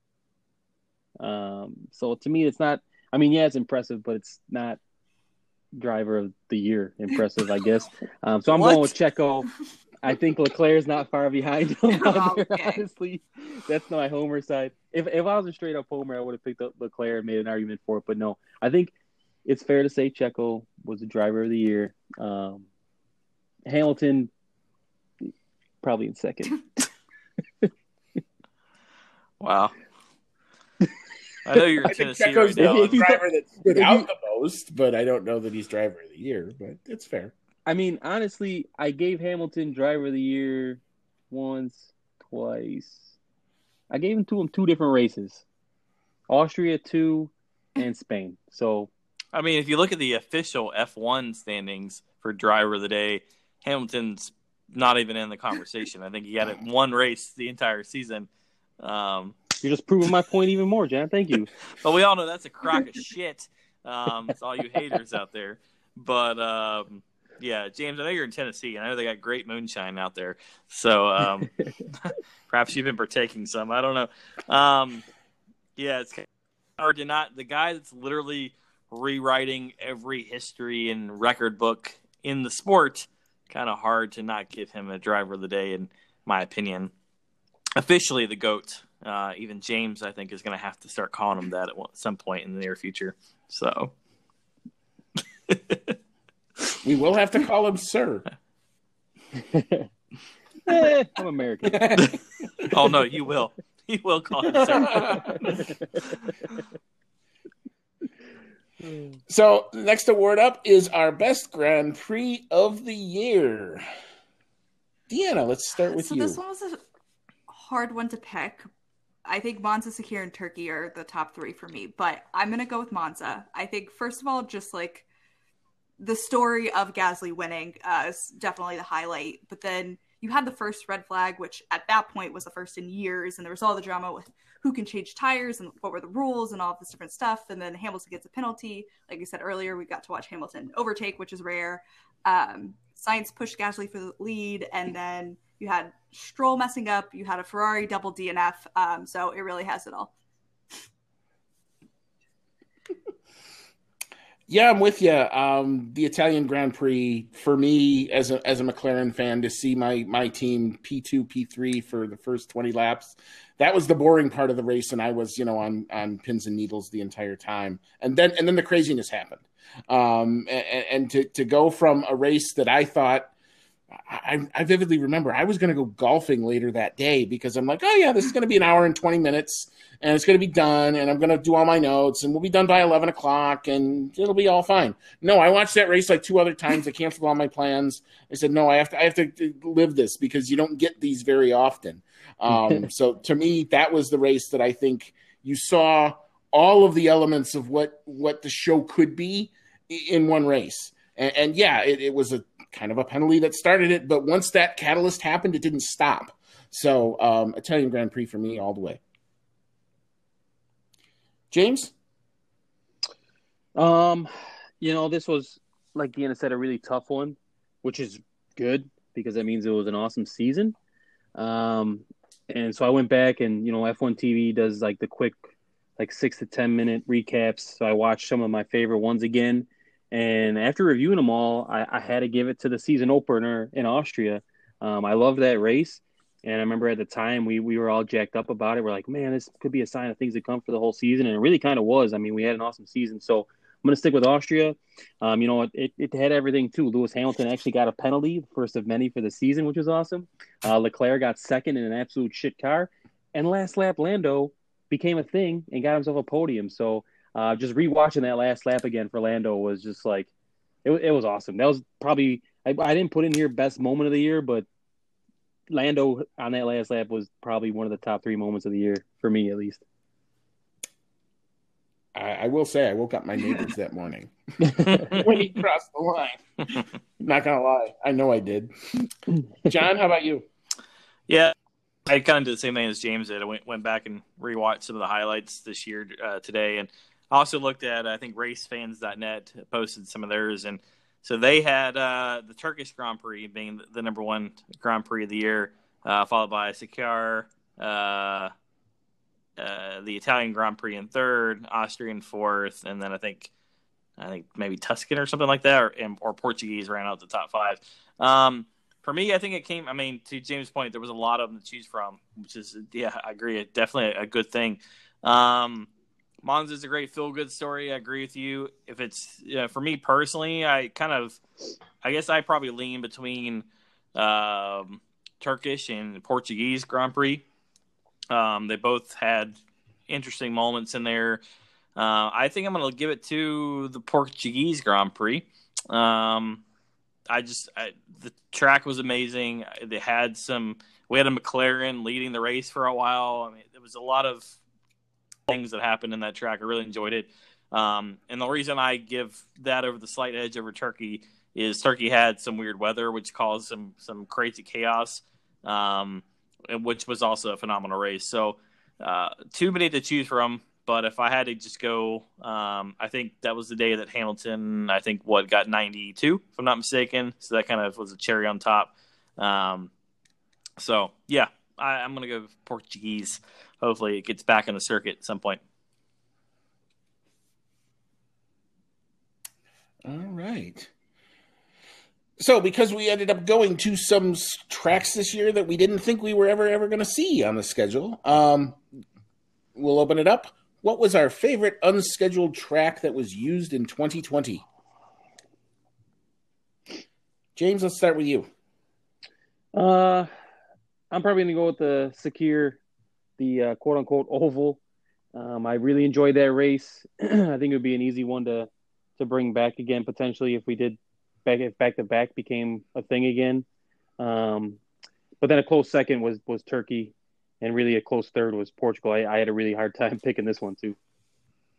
So to me, it's not. I mean, yeah, it's impressive, but it's not driver of the year impressive, I guess. So I'm going with Checo. I think Leclerc is not far behind him. Honestly, that's my homer side. If I was a straight up homer, I would have picked up Leclerc and made an argument for it. But no, I think it's fair to say Checo was the driver of the year. Hamilton probably in second. Wow. I know you're in Tennessee right now. The driver that stood out the most, but I don't know that he's driver of the year, but it's fair. I mean, honestly, I gave Hamilton driver of the year once, twice. I gave him to him 2 different races. Austria 2 and Spain. So, I mean, if you look at the official F1 standings for driver of the day, Hamilton's not even in the conversation. I think he had it 1 race the entire season. You're just proving my point even more, John. Thank you. But we all know that's a crock of shit. It's all you haters out there. But, yeah, James, I know you're in Tennessee, and I know they got great moonshine out there. So perhaps you've been partaking some. I don't know. Yeah, it's hard to not – the guy that's literally rewriting every history and record book in the sport, kind of hard to not give him a driver of the day, in my opinion. Officially the GOAT. Even James, I think, is going to have to start calling him that at some point in the near future. So – we will have to call him sir. I'm American. Oh, no, you will. You will call him sir. So, next award up is our best Grand Prix of the year. Deanna, let's start with you. So this one was a hard one to pick. I think Monza, Sakir, and Turkey are the top 3 for me, but I'm going to go with Monza. I think, first of all, just like the story of Gasly winning is definitely the highlight. But then you had the first red flag, which at that point was the first in years. And there was all the drama with who can change tires and what were the rules and all this different stuff. And then Hamilton gets a penalty. Like I said earlier, we got to watch Hamilton overtake, which is rare. So Sainz pushed Gasly for the lead, and then you had Stroll messing up. You had a Ferrari double DNF. So it really has it all. Yeah, I'm with you. The Italian Grand Prix, for me, as a McLaren fan, to see my team P2, P3 for the first 20 laps, that was the boring part of the race, and I was, on pins and needles the entire time. And then the craziness happened. And to go from a race that I thought, I vividly remember I was going to go golfing later that day because I'm like, oh yeah, this is going to be an hour and 20 minutes and it's going to be done and I'm going to do all my notes and we'll be done by 11 o'clock and it'll be all fine. No, I watched that race like 2 other times. I canceled all my plans. I said, no, I have to live this because you don't get these very often. So to me, that was the race that I think you saw all of the elements of what the show could be in one race. And yeah, it was a kind of a penalty that started it, but once that catalyst happened, it didn't stop. So Italian Grand Prix for me all the way. James? This was, like Deanna said, a really tough one, which is good because that means it was an awesome season. And so I went back and, F1 TV does like the quick, 6 to 10 minute recaps. So I watched some of my favorite ones again. And after reviewing them all, I had to give it to the season opener in Austria. I loved that race. And I remember at the time we were all jacked up about it. We're like, man, this could be a sign of things to come for the whole season. And it really kind of was. I mean, we had an awesome season. So I'm going to stick with Austria. It had everything too. Lewis Hamilton actually got a penalty, the first of many for the season, which was awesome. Leclerc got second in an absolute shit car. And last lap, Lando became a thing and got himself a podium. So just rewatching that last lap again for Lando was just like, it was awesome. That was probably, I didn't put in here best moment of the year, but Lando on that last lap was probably one of the top 3 moments of the year for me, at least. I will say I woke up my neighbors that morning when he crossed the line. Not gonna lie, I know I did. John, how about you? Yeah, I kind of did the same thing as James did. I went back and rewatched some of the highlights this year today, and I also looked at, I think racefans.net posted some of theirs, and so they had the Turkish Grand Prix being the number 1 Grand Prix of the year, followed by Sakar, the Italian Grand Prix in 3rd, Austrian 4th, and then I think maybe Tuscan or something like that, or Portuguese ran out the top 5. For me, I think it came, to James' point, there was a lot of them to choose from, which is, yeah, I agree, definitely a good thing. Monza's a great feel-good story. I agree with you. If it's, for me personally, I guess I probably lean between Turkish and Portuguese Grand Prix. They both had interesting moments in there. I think I'm going to give it to the Portuguese Grand Prix. The track was amazing. We had a McLaren leading the race for a while. There was a lot of things that happened in that track. I really enjoyed it. And the reason I give that over the slight edge over Turkey is Turkey had some weird weather, which caused some crazy chaos, which was also a phenomenal race. So too many to choose from. But if I had to just go, I think that was the day that Hamilton, got 92, if I'm not mistaken. So that kind of was a cherry on top. So, yeah, I'm going to go Portuguese. Hopefully it gets back on the circuit at some point. All right. So because we ended up going to some tracks this year that we didn't think we were ever going to see on the schedule, we'll open it up. What was our favorite unscheduled track that was used in 2020? James, let's start with you. I'm probably going to go with the Sakir, the quote-unquote oval. I really enjoyed that race. I think it would be an easy one to bring back again, potentially, if we did back-to-back became a thing again. But then a close second was Turkey. And really a close third was Portugal. I had a really hard time picking this one, too.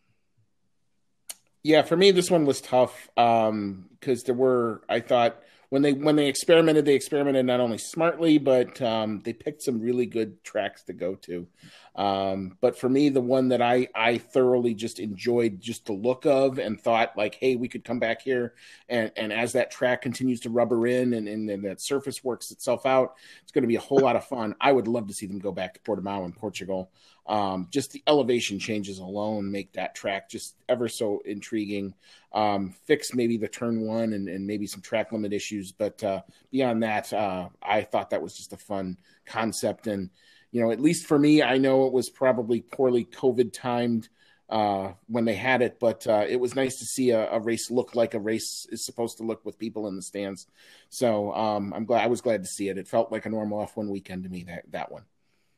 Yeah, for me, this one was tough because there were, I thought, when they experimented not only smartly, but they picked some really good tracks to go to. But for me, the one that I thoroughly just enjoyed just the look of and thought like, hey, we could come back here and as that track continues to rubber in and that surface works itself out, it's going to be a whole lot of fun. I would love to see them go back to Portimao in Portugal. Just the elevation changes alone make that track just ever so intriguing. Fix maybe the turn one and maybe some track limit issues, but beyond that, I thought that was just a fun concept. And at least for me, I know it was probably poorly COVID timed when they had it, but it was nice to see a race look like a race is supposed to look with people in the stands. So I was glad to see it. It felt like a normal F1 weekend to me, that one.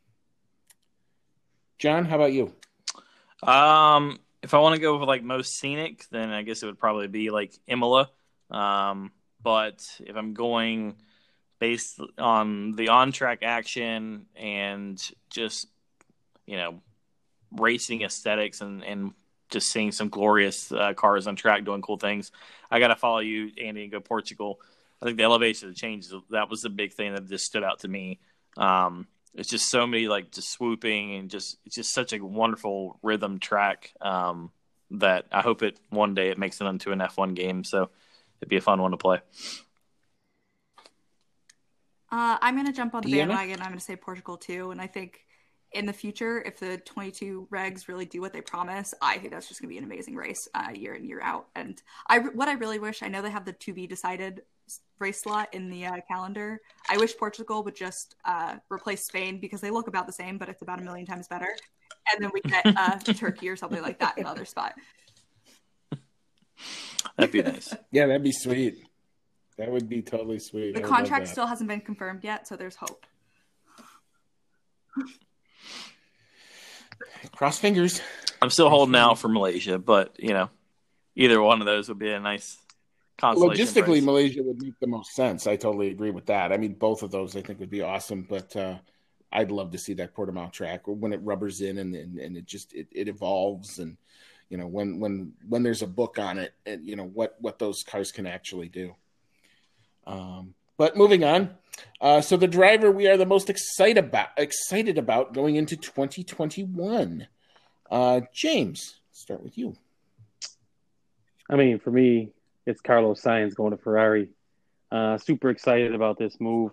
John, how about you? If I want to go with like most scenic, then I guess it would probably be like Imola. But if I'm going based on the on-track action and just, racing aesthetics and just seeing some glorious cars on track doing cool things, I got to follow you, Andy, and go Portugal. I think the elevation of the changes, that was the big thing that just stood out to me. It's just so many just swooping and it's just such a wonderful rhythm track that I hope one day it makes it into an F1 game. So it'd be a fun one to play. I'm going to jump on the bandwagon. I'm going to say Portugal too. And I think in the future, if the 22 regs really do what they promise, I think that's just going to be an amazing race year in, year out. And what I really wish, I know they have the to be decided race slot in the calendar. I wish Portugal would just replace Spain because they look about the same, but it's about a million times better. And then we get Turkey or something like that in another spot. That'd be nice. Yeah, that'd be sweet. That would be totally sweet. The contract still hasn't been confirmed yet, so there's hope. Cross fingers. I'm still holding out for Malaysia, but either one of those would be a nice consolation. Logistically, prize. Malaysia would make the most sense. I totally agree with that. I mean, both of those I think would be awesome, but I'd love to see that Portimao track when it rubbers in and it just it evolves and when there's a book on it and what those cars can actually do. But moving on. So the driver we are the most excited about going into 2021. James, start with you. I mean, for me, it's Carlos Sainz going to Ferrari. Super excited about this move.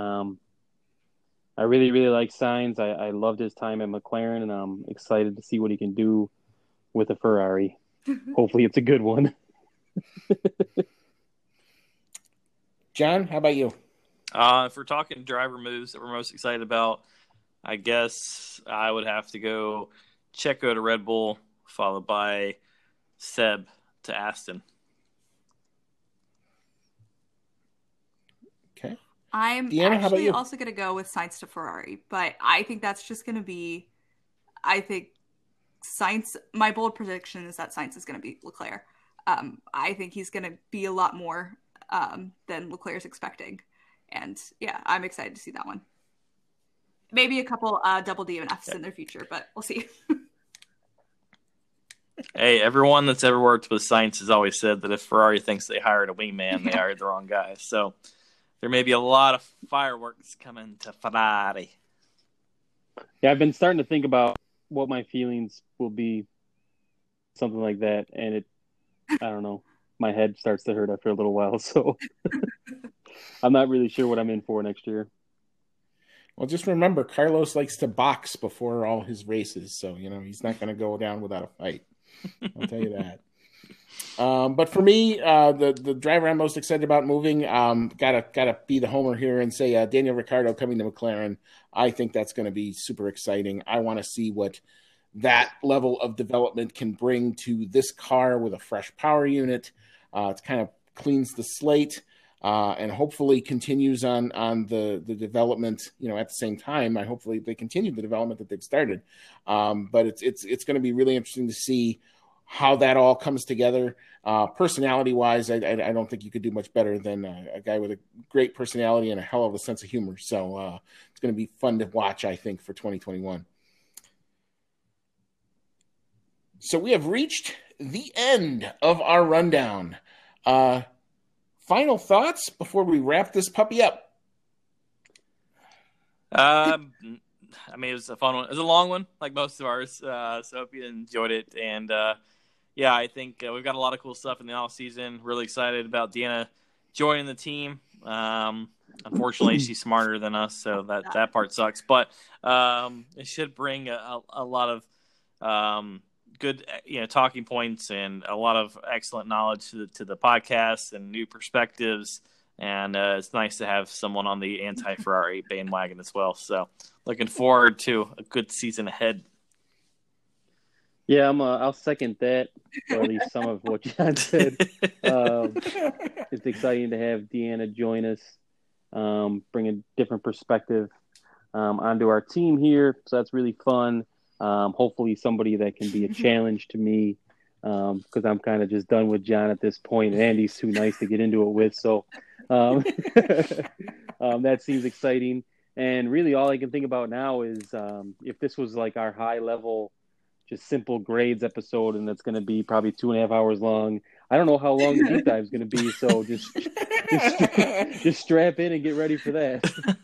I really, really like Sainz. I loved his time at McLaren, and I'm excited to see what he can do with a Ferrari. Hopefully it's a good one. John, how about you? If we're talking driver moves that we're most excited about, I guess I would have to go Checo to Red Bull, followed by Seb to Aston. Okay. I'm Deanna, how about actually you? also going to go with Sainz to Ferrari, but I think that's just going to be, Sainz, my bold prediction is that Sainz is going to beat Leclerc. I think he's going to be a lot more than Leclerc's expecting. And yeah, I'm excited to see that one. Maybe a couple double DNFs in their future, but we'll see. Hey, everyone that's ever worked with Sainz has always said that if Ferrari thinks they hired a wingman, they hired the wrong guy. So there may be a lot of fireworks coming to Ferrari. Yeah, I've been starting to think about what my feelings will be, something like that, and I don't know, my head starts to hurt after a little while, so I'm not really sure what I'm in for next year. Well, just remember, Carlos likes to box before all his races, so he's not going to go down without a fight. I'll tell you that. But for me, the driver I'm most excited about moving, gotta be the homer here and say Daniel Ricciardo coming to McLaren. I think that's going to be super exciting. I want to see what that level of development can bring to this car with a fresh power unit. It kind of cleans the slate. And hopefully continues on the development, at the same time. Hopefully they continue the development that they've started. But it's going to be really interesting to see how that all comes together. Personality-wise, I don't think you could do much better than a guy with a great personality and a hell of a sense of humor. So it's going to be fun to watch, I think, for 2021. So we have reached the end of our rundown. final thoughts before we wrap this puppy up? I mean, it was a fun one. It was a long one, like most of ours. So hope you enjoyed it. And yeah, I think we've got a lot of cool stuff in the off season. Really excited about Deanna joining the team. Unfortunately, she's smarter than us, so that part sucks. But it should bring a lot of good, talking points and a lot of excellent knowledge to the podcast and new perspectives. And it's nice to have someone on the anti-Ferrari bandwagon as well. So looking forward to a good season ahead. Yeah, I'll second that, or at least some of what John said. It's exciting to have Deanna join us, bring a different perspective onto our team here. So that's really fun. Hopefully somebody that can be a challenge to me, because I'm kind of just done with John at this point. Andy's too nice to get into it with. So that seems exciting. And really all I can think about now is if this was like our high level, just simple grades episode, and that's going to be probably 2.5 hours long. I don't know how long the deep dive is going to be, so just strap in and get ready for that.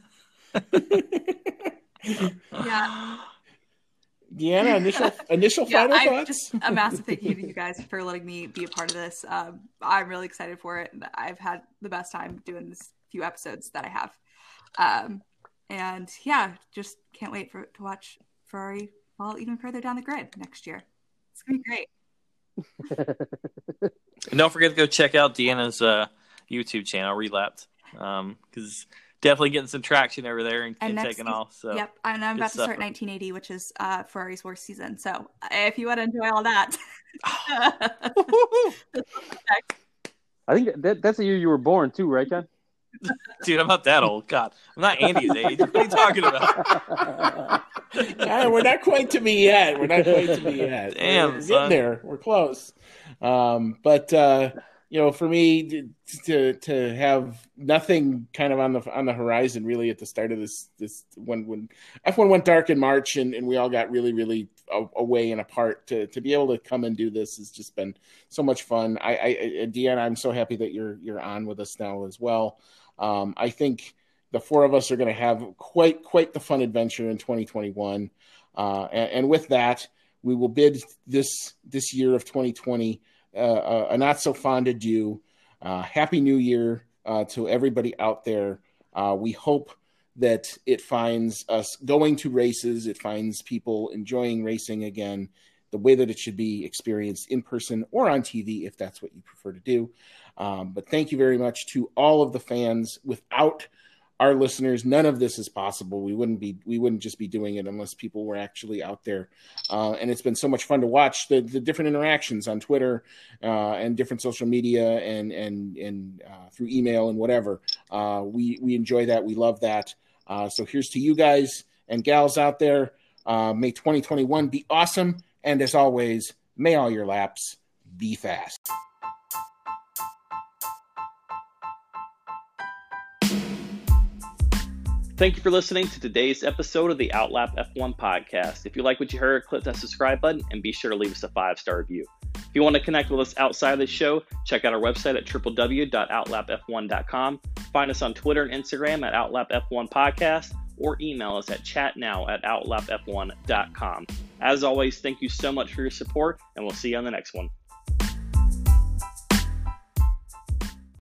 Yeah. Deanna, initial final thoughts? Just a massive thank you to you guys for letting me be a part of this. I'm really excited for it. I've had the best time doing this few episodes that I have. And yeah, just can't wait to watch Ferrari fall even further down the grid next year. It's going to be great. And don't forget to go check out Deanna's YouTube channel, Relapsed, because definitely getting some traction over there and taking off. So yep, and I'm about to start 1980, which is Ferrari's worst season. So if you want to enjoy all that, I think that's the year you were born too, right, John? Dude, I'm not that old. God, I'm not Andy's age. What are you talking about? We're not quite to me yet. Damn, we're getting there. We're close. But for me to have nothing kind of on the horizon really at the start of this when F1 went dark in March and we all got really, really away and apart, to be able to come and do this has just been so much fun. Deanna, I'm so happy that you're on with us now as well. I think the four of us are going to have quite the fun adventure in 2021. And with that, we will bid this year of 2020 a not so fond adieu. Happy New Year to everybody out there. We hope that it finds us going to races. It finds people enjoying racing again, the way that it should be experienced in person or on TV, if that's what you prefer to do. But thank you very much to all of the fans. Without our listeners, none of this is possible. We wouldn't just be doing it unless people were actually out there. And it's been so much fun to watch the different interactions on Twitter and different social media and through email and whatever. We enjoy that. We love that. So here's to you guys and gals out there. May 2021 be awesome. And as always, may all your laps be fast. Thank you for listening to today's episode of the Outlap F1 podcast. If you like what you heard, click that subscribe button and be sure to leave us a 5-star review. If you want to connect with us outside of the show, check out our website at www.outlapf1.com. Find us on Twitter and Instagram at OutlapF1 Podcast, or email us at chatnow@outlapf1.com. As always, thank you so much for your support, and we'll see you on the next one.